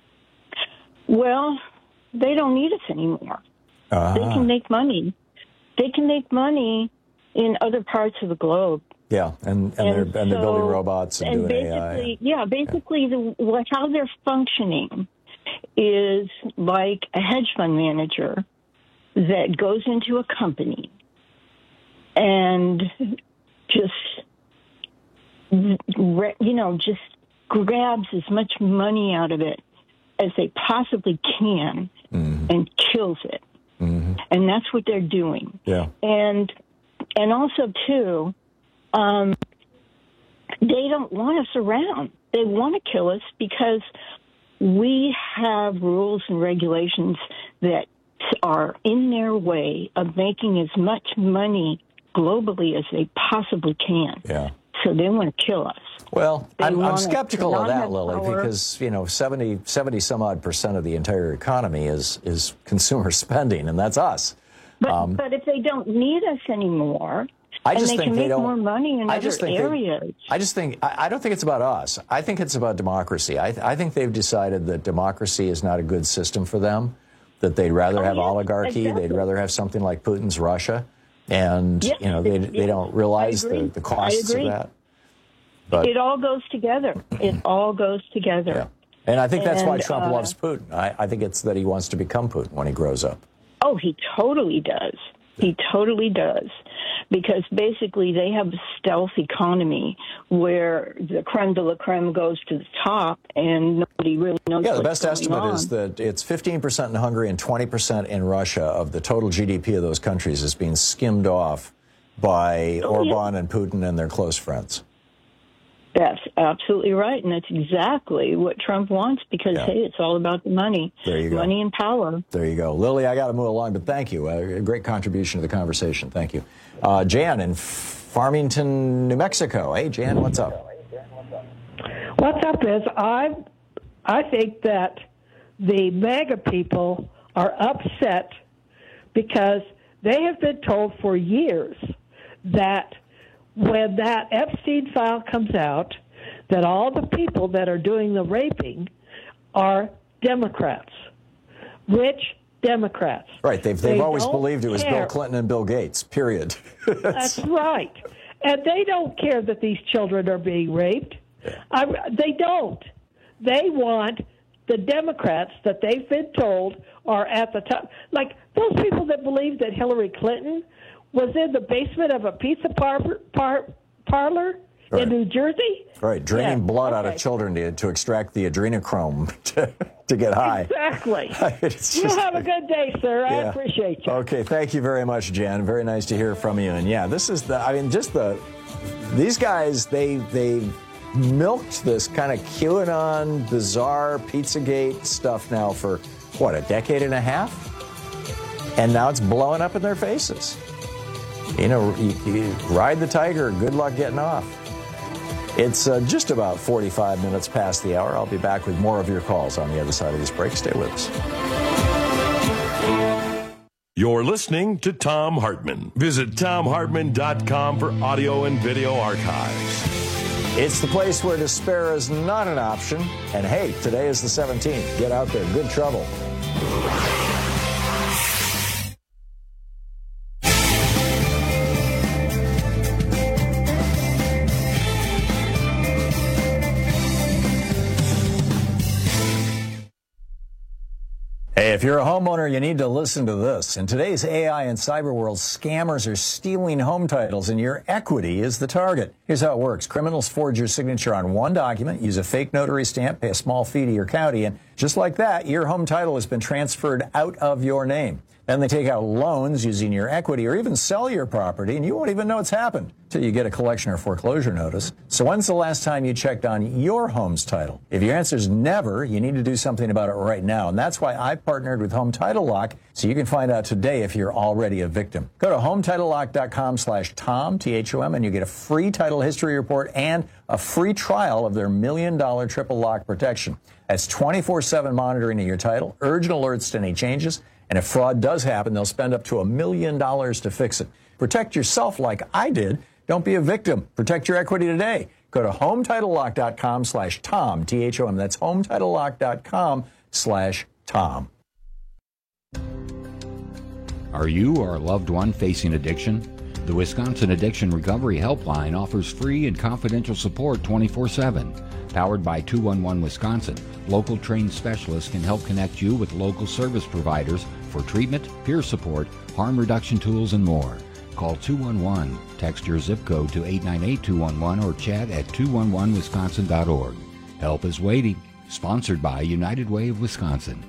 Well, they don't need us anymore. Uh-huh. They can make money. They can make money in other parts of the globe. Yeah, and, and, and, they're, and so, they're building robots and, and doing A I. And, yeah, basically yeah. The, what, how they're functioning is like a hedge fund manager that goes into a company and just, you know, just grabs as much money out of it as they possibly can mm-hmm. and kills it. Mm-hmm. And that's what they're doing. Yeah. And and also, too, um, they don't want us around. They want to kill us because we have rules and regulations that are in their way of making as much money globally as they possibly can. Yeah. So they want to kill us. Well, I'm, I'm skeptical of that, Lily, power. because, you know, seventy, seventy some odd percent of the entire economy is, is consumer spending, and that's us. But, um, but if they don't need us anymore, I just and they think can they make don't, more money in I other just think areas. They, I just think, I, I don't think it's about us. I think it's about democracy. I, I think they've decided that democracy is not a good system for them, that they'd rather oh, have yes, oligarchy, exactly. they'd rather have something like Putin's Russia, and, yes, you know, they, yes, they don't realize the, the costs of that. But, it all goes together. It all goes together. Yeah. And I think that's and, why Trump uh, loves Putin. I, I think it's that he wants to become Putin when he grows up. Oh, he totally does. He totally does. Because basically they have a stealth economy where the creme de la creme goes to the top and nobody really knows Yeah, what's the best going estimate on. is that it's fifteen percent in Hungary and twenty percent in Russia of the total G D P of those countries is being skimmed off by oh, Orban yeah. and Putin and their close friends. That's absolutely right, and that's exactly what Trump wants because, yeah. hey, it's all about the money. There you go. Money and power. There you go. Lily, I got to move along, but thank you. A great contribution to the conversation. Thank you. Uh, Jan in Farmington, New Mexico. Hey, Jan, what's up? What's up is I, I think that the MAGA people are upset because they have been told for years that when that Epstein file comes out, that all the people that are doing the raping are Democrats, rich Democrats. Right. They've, they've They always don't believed it was care. Bill Clinton and Bill Gates, period. That's right. And they don't care that these children are being raped. I, they don't. They want the Democrats that they've been told are at the top. Like those people that believe that Hillary Clinton was in the basement of a pizza par- par- parlor Right. in New Jersey. Right, draining Yeah, blood out okay. of children to, to extract the adrenochrome to, to get high. Exactly. It's You just- have a good day, sir. I Yeah. appreciate you. Okay, thank you very much, Jen. Very nice to hear from you. And yeah, this is the, I mean, just the, these guys, they, they milked this kind of QAnon, bizarre Pizzagate stuff now for, what, a decade and a half? And now it's blowing up in their faces. You know, you, you ride the tiger, good luck getting off. It's uh, just about forty-five minutes past the hour. I'll be back with more of your calls on the other side of this break. Stay with us. You're listening to Thom Hartmann. Visit Thom Hartmann dot com for audio and video archives. It's the place where despair is not an option. And hey, today is the seventeenth. Get out there. Good trouble. Hey, if you're a homeowner, you need to listen to this. In today's A I and cyber world, scammers are stealing home titles, and your equity is the target. Here's how it works. Criminals forge your signature on one document, use a fake notary stamp, pay a small fee to your county, and just like that, your home title has been transferred out of your name. Then they take out loans using your equity or even sell your property, and you won't even know it's happened until you get a collection or foreclosure notice. So when's the last time you checked on your home's title? If your answer is never, you need to do something about it right now. And that's why I partnered with Home Title Lock, so you can find out today if you're already a victim. Go to home title lock dot com slash Tom, T H O M, and you get a free title history report and a free trial of their million dollar triple lock protection. That's twenty-four seven monitoring of your title, urgent alerts to any changes, and if fraud does happen, they'll spend up to a million dollars to fix it. Protect yourself like I did. Don't be a victim. Protect your equity today. Go to home title lock dot com slash Tom, T H O M. That's home title lock dot com slash Tom. Are you or a loved one facing addiction? The Wisconsin Addiction Recovery Helpline offers free and confidential support twenty-four seven. Powered by two one one Wisconsin, local trained specialists can help connect you with local service providers for treatment, peer support, harm reduction tools, and more. Call two one one, text your zip code to eight nine eight two one one, or chat at two one one wisconsin dot org. Help is waiting. Sponsored by United Way of Wisconsin.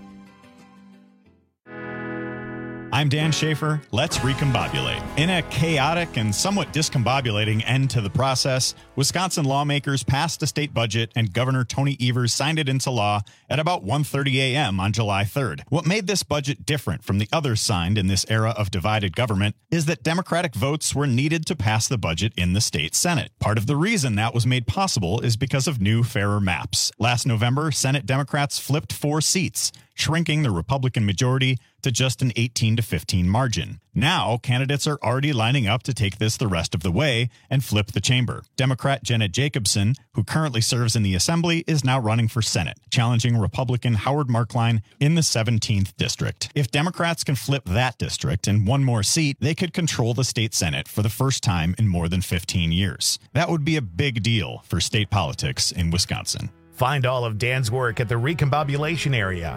I'm Dan Schaefer. Let's recombobulate. In a chaotic and somewhat discombobulating end to the process, Wisconsin lawmakers passed a state budget and Governor Tony Evers signed it into law at about one thirty a.m. on July third. What made this budget different from the others signed in this era of divided government is that Democratic votes were needed to pass the budget in the state Senate. Part of the reason that was made possible is because of new, fairer maps. Last November, Senate Democrats flipped four seats, shrinking the Republican majority to just an eighteen to fifteen margin. Now, candidates are already lining up to take this the rest of the way and flip the chamber. Democrat Janet Jacobson, who currently serves in the Assembly, is now running for Senate, challenging Republican Howard Markline in the seventeenth district. If Democrats can flip that district and one more seat, they could control the state Senate for the first time in more than fifteen years. That would be a big deal for state politics in Wisconsin. Find all of Dan's work at the Recombobulation area.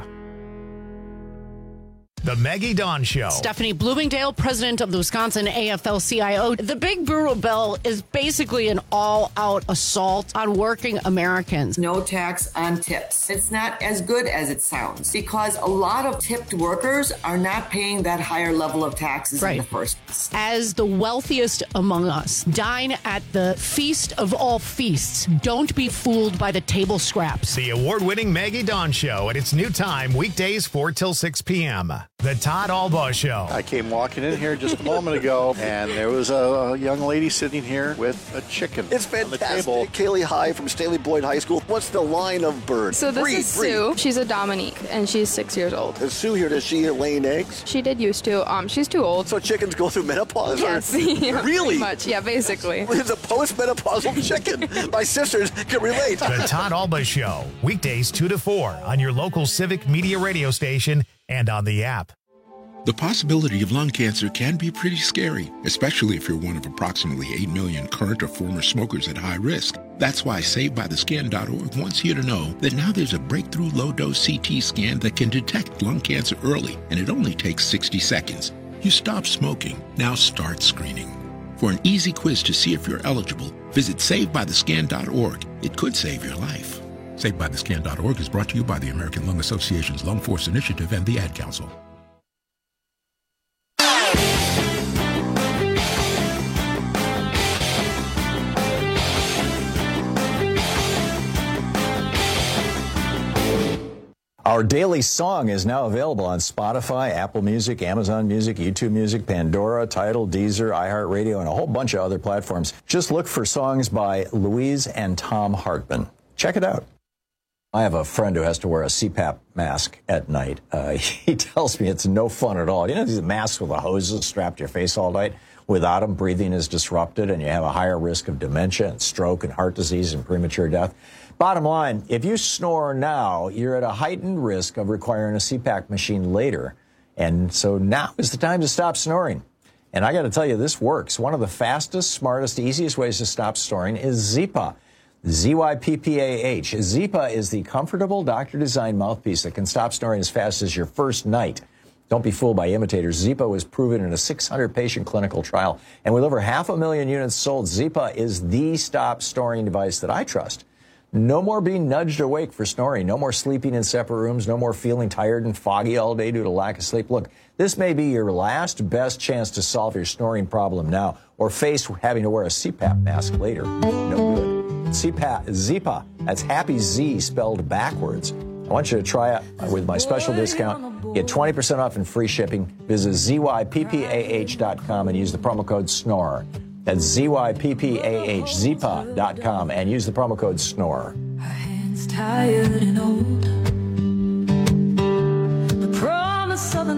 The Maggie Dawn Show. Stephanie Bloomingdale, president of the Wisconsin A F L C I O. The Big Brutal Bill is basically an all-out assault on working Americans. No tax on tips. It's not as good as it sounds because a lot of tipped workers are not paying that higher level of taxes Right. in the first place. As the wealthiest among us, dine at the feast of all feasts. Don't be fooled by the table scraps. The award-winning Maggie Dawn Show at its new time, weekdays four till six p.m. The Todd Albaugh Show. I came walking in here just a moment ago, and there was a, a young lady sitting here with a chicken. It's fantastic. Kaylee High from Stanley Boyd High School. What's the line of birds? So this breathe, is breathe. Sue. She's a Dominique, and she's six years old. Is Sue here? Does she laying eggs? She did used to. Um, she's too old. So chickens go through menopause? Yes. Or? Yeah, Really? pretty much. Yeah, basically. It's a postmenopausal chicken. My sisters can relate. The Todd Albaugh Show. Weekdays two to four on your local Civic Media radio station and on the app. The possibility of lung cancer can be pretty scary, especially if you're one of approximately eight million current or former smokers at high risk. That's why Saved By The Scan dot org wants you to know that now there's a breakthrough low-dose C T scan that can detect lung cancer early, and it only takes sixty seconds. You stop smoking, now start screening. For an easy quiz to see if you're eligible, visit Saved By The Scan dot org. It could save your life. Saved By The Scan dot org is brought to you by the American Lung Association's Lung Force Initiative and the Ad Council. Our daily song is now available on Spotify, Apple Music, Amazon Music, YouTube Music, Pandora, Tidal, Deezer, iHeartRadio, and a whole bunch of other platforms. Just look for songs by Louise and Tom Hartman. Check it out. I have a friend who has to wear a C PAP mask at night. Uh, he tells me it's no fun at all. You know these masks with the hoses strapped to your face all night? Without them, breathing is disrupted, and you have a higher risk of dementia and stroke and heart disease and premature death. Bottom line, if you snore now, you're at a heightened risk of requiring a C PAP machine later. And so now is the time to stop snoring. And I got to tell you, this works. One of the fastest, smartest, easiest ways to stop snoring is Zyppah. Z Y P P A H. Zyppah is the comfortable doctor-designed mouthpiece that can stop snoring as fast as your first night. Don't be fooled by imitators. Zyppah was proven in a six hundred patient clinical trial. And with over half a million units sold, Zyppah is the stop snoring device that I trust. No more being nudged awake for snoring. No more sleeping in separate rooms. No more feeling tired and foggy all day due to lack of sleep. Look, this may be your last best chance to solve your snoring problem now or face having to wear a C PAP mask later. No good. C PAP, Zyppah. That's Happy Z spelled backwards. I want you to try it with my special discount. Get twenty percent off and free shipping. Visit Z Y P P A H dot com and use the promo code SNORE. That's Z Y P P A H, Zyppah dot com, and use the promo code SNORE. Her hands tired and old. The promise of a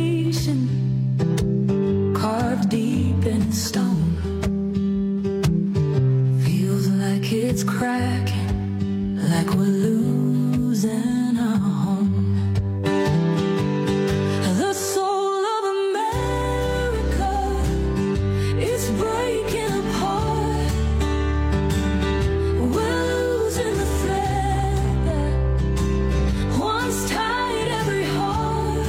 nation carved deep in stone. Feels like it's cracking, like we're losing our home. The soul of America is breaking apart. We're losing the thread that once tied every heart.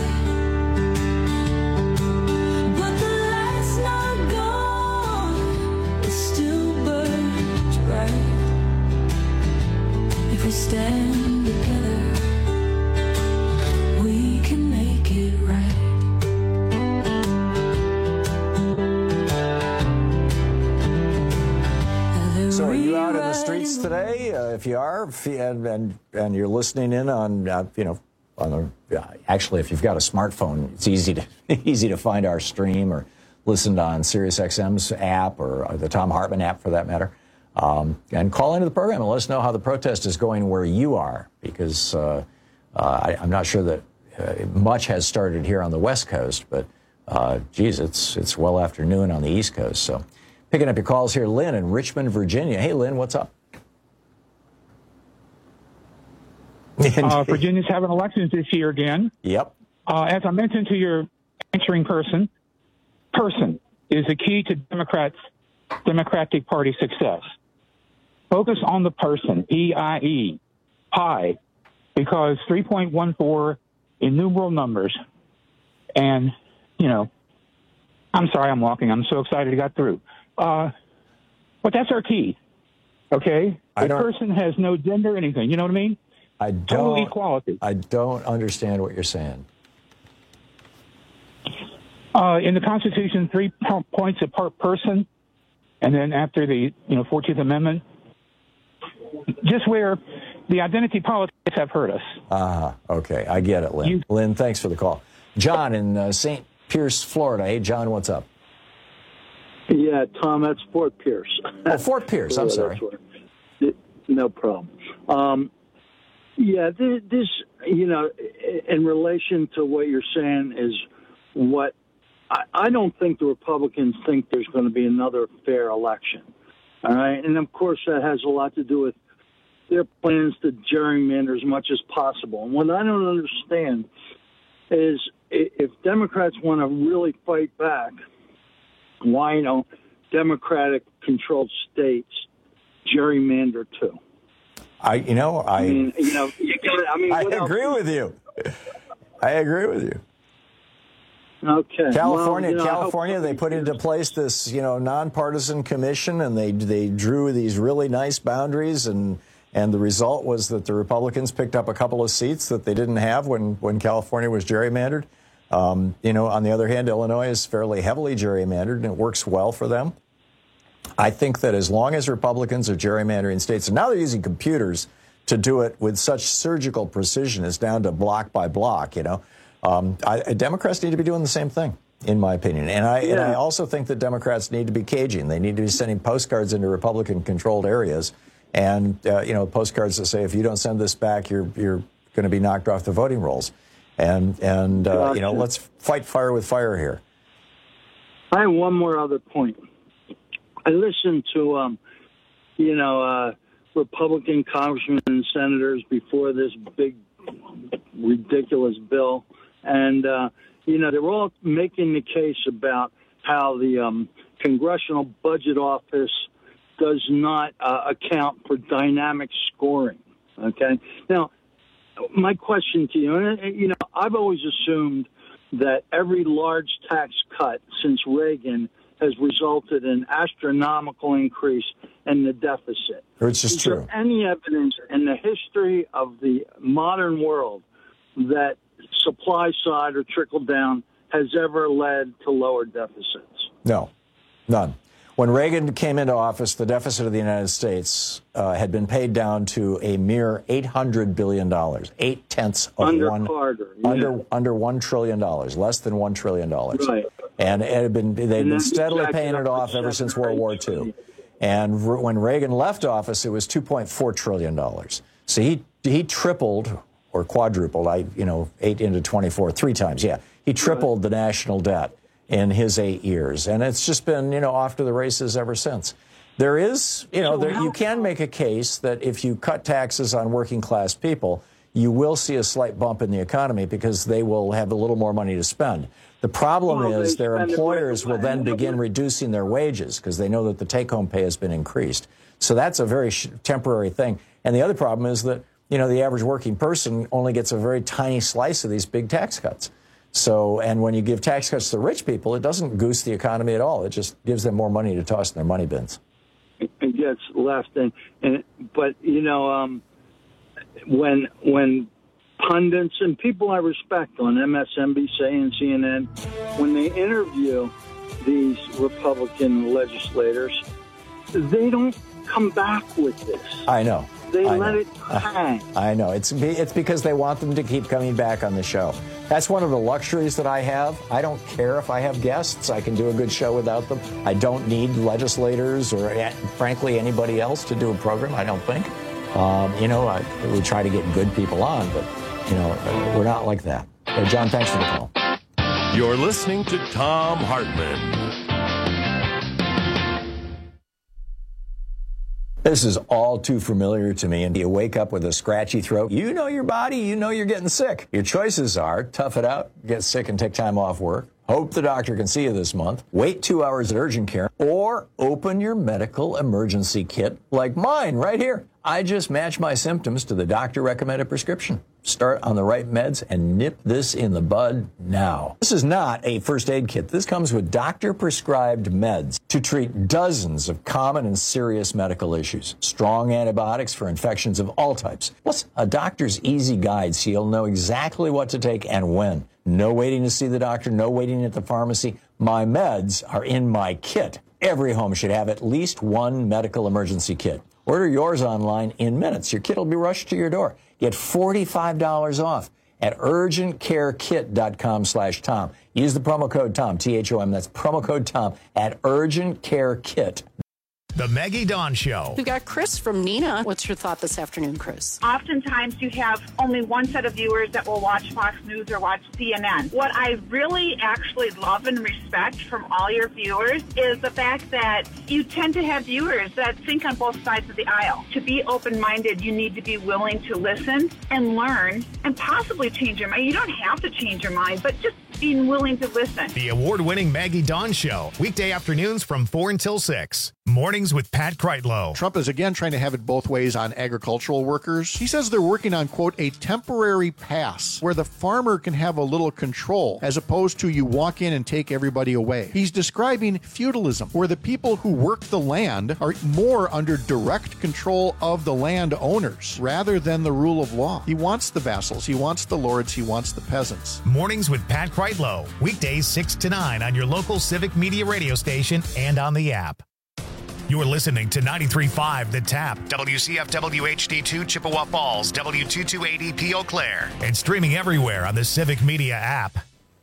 But the light's not gone, it still burns bright. If we stand together, we can make it right. So are you out in the streets today? Uh, if you are, if you, and, and and you're listening in on, uh, you know, on the uh, actually, if you've got a smartphone, it's easy to easy to find our stream or listen on SiriusXM's app or the Tom Hartman app for that matter. Um, and call into the program and let us know how the protest is going where you are, because uh, uh, I, I'm not sure that uh, much has started here on the West Coast, but uh, geez, it's it's well after noon on the East Coast. So picking up your calls here, Lynn in Richmond, Virginia. Hey, Lynn, what's up? Uh, Virginia's having elections this year again. Yep. Uh, as I mentioned to your answering person, person is the key to Democrats' Democratic Party success. Focus on the person, P I E, pi, because three point one four in numeral numbers. And, you know, I'm sorry I'm walking. I'm so excited I got through. Uh, but that's our key, okay? I The don't- person has no gender, anything. You know what I mean? I Total don't. equality. I don't understand what you're saying. Uh, in the Constitution, three po- points a per person, and then after the you know fourteenth Amendment, just where the identity politics have hurt us. Ah, okay. I get it, Lynn. Lynn, thanks for the call. John in uh, Saint Pierce, Florida. Hey, John, what's up? Yeah, Tom, that's Fort Pierce. Oh, Fort Pierce. I'm sorry. No problem. Um, yeah, this, this, you know, in relation to what you're saying is what I, I don't think the Republicans think there's going to be another fair election. All right. And of course, that has a lot to do with their plans to gerrymander as much as possible. And what I don't understand is if Democrats want to really fight back, why don't Democratic-controlled states gerrymander too? I, you know, I, I mean, you know, you got. I mean, I what agree else? with you. I agree with you. Okay. California, Well, you know, California, they put into place this, you know, nonpartisan commission, and they they drew these really nice boundaries, and and the result was that the Republicans picked up a couple of seats that they didn't have when when California was gerrymandered. Um, you know, on the other hand, Illinois is fairly heavily gerrymandered, and it works well for them. I think that as long as Republicans are gerrymandering states, and now they're using computers to do it with such surgical precision, it's down to block by block, you know. Um, I, Democrats need to be doing the same thing, in my opinion. And I, yeah. and I also think that Democrats need to be caging. They need to be sending postcards into Republican-controlled areas, and, uh, you know, postcards that say, if you don't send this back, you're you're going to be knocked off the voting rolls. And, and uh, gotcha. you know, let's fight fire with fire here. I have one more other point. I listened to, um, you know, uh, Republican congressmen and senators before this big, ridiculous bill. And, uh, you know, they were all making the case about how the um, Congressional Budget Office does not uh, account for dynamic scoring. Okay? Now, my question to you, and, you know, I've always assumed that every large tax cut since Reagan has resulted in astronomical increase in the deficit. It's just Is true. there any evidence in the history of the modern world that supply side or trickle down has ever led to lower deficits? No, none. When Reagan came into office, the deficit of the United States uh, had been paid down to a mere eight hundred billion dollars, eight tenths of under one Carter, yeah. under under one trillion dollars, less than one trillion dollars. Right. And it had been they'd And been then steadily jacked paying it it up off to ever seven since World War Two. And re- when Reagan left office, it was two point four trillion dollars. So he he tripled or quadrupled, I you know, eight into twenty-four, three times. Yeah, he tripled the national debt in his eight years, and it's just been, you know, off to the races ever since. There is, you know, there, you can make a case that if you cut taxes on working class people, you will see a slight bump in the economy because they will have a little more money to spend. The problem Well, is they their spend it employers right will then away. begin reducing their wages because they know that the take-home pay has been increased. So that's a very sh- temporary thing. And the other problem is that, you know, the average working person only gets a very tiny slice of these big tax cuts. So, and when you give tax cuts to rich people, it doesn't goose the economy at all. It just gives them more money to toss in their money bins. It gets left in, and but you know, um, when when pundits and people I respect on M S N B C and C N N, when they interview these Republican legislators, they don't come back with this. I know. They I let know. it hang. I know. It's be- it's because they want them to keep coming back on the show. That's one of the luxuries that I have. I don't care if I have guests. I can do a good show without them. I don't need legislators or, eh, frankly, anybody else to do a program, I don't think. Um, you know, I, we try to get good people on, but, you know, we're not like that. Hey, John, thanks for the call. You're listening to Thom Hartmann. This is all too familiar to me, and you wake up with a scratchy throat. You know your body, you know you're getting sick. Your choices are tough it out, get sick and take time off work, hope the doctor can see you this month, wait two hours at urgent care, or open your medical emergency kit like mine right here. I just match my symptoms to the doctor-recommended prescription. Start on the right meds and nip this in the bud now. This is not a first aid kit. This comes with doctor-prescribed meds to treat dozens of common and serious medical issues. Strong antibiotics for infections of all types. Plus, a doctor's easy guide so you'll know exactly what to take and when. No waiting to see the doctor, no waiting at the pharmacy. My meds are in my kit. Every home should have at least one medical emergency kit. Order yours online in minutes. Your kit will be rushed to your door. Get forty-five dollars off. at urgent care kit dot com slash Tom. Use the promo code Tom, T H O M. That's promo code Tom at urgent care kit. The Maggie Dawn Show. We've got Chris from Neenah. What's your thought this afternoon, Chris? Oftentimes you have only one set of viewers that will watch Fox News or watch C N N. What I really actually love and respect from all your viewers is the fact that you tend to have viewers that think on both sides of the aisle. To be open-minded, you need to be willing to listen and learn and possibly change your mind. You don't have to change your mind, but just being willing to listen. The award-winning Maggie Dawn Show. Weekday afternoons from four until six. Mornings with Pat Kreitlow. Trump is again trying to have it both ways on agricultural workers. He says they're working on, quote, a temporary pass where the farmer can have a little control as opposed to you walk in and take everybody away. He's describing feudalism, where the people who work the land are more under direct control of the land owners rather than the rule of law. He wants the vassals. He wants the lords. He wants the peasants. Mornings with Pat Kreitlow. Weekdays six to nine on your local Civic Media radio station and on the app. You're listening to ninety-three point five The Tap, W C F W H D two Chippewa Falls, W two two eight E P Eau Claire, and streaming everywhere on the Civic Media app.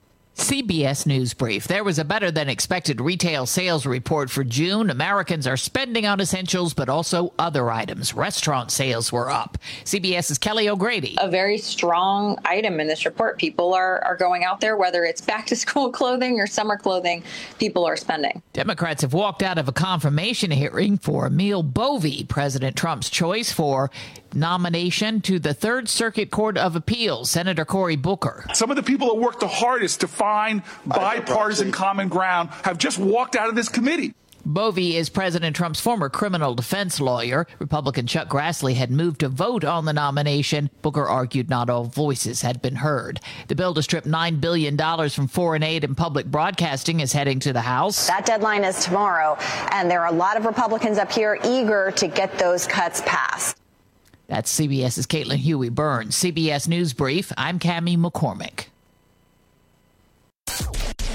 C B S News Brief. There was a better than expected retail sales report for June. Americans are spending on essentials, but also other items. Restaurant sales were up. CBS's Kelly O'Grady. A very strong item in this report. People are, are going out there, whether it's back to school clothing or summer clothing, people are spending. Democrats have walked out of a confirmation hearing for Emil Bovee, President Trump's choice for nomination to the Third Circuit Court of Appeals. Senator Cory Booker. Some of the people that worked the hardest to find bipartisan common ground have just walked out of this committee. Bovee is President Trump's former criminal defense lawyer. Republican Chuck Grassley had moved to vote on the nomination. Booker argued not all voices had been heard. The bill to strip nine billion dollars from foreign aid and public broadcasting is heading to the House. That deadline is tomorrow, and there are a lot of Republicans up here eager to get those cuts passed. That's CBS's Caitlin Huey Burns. C B S News Brief, I'm Cammie McCormick.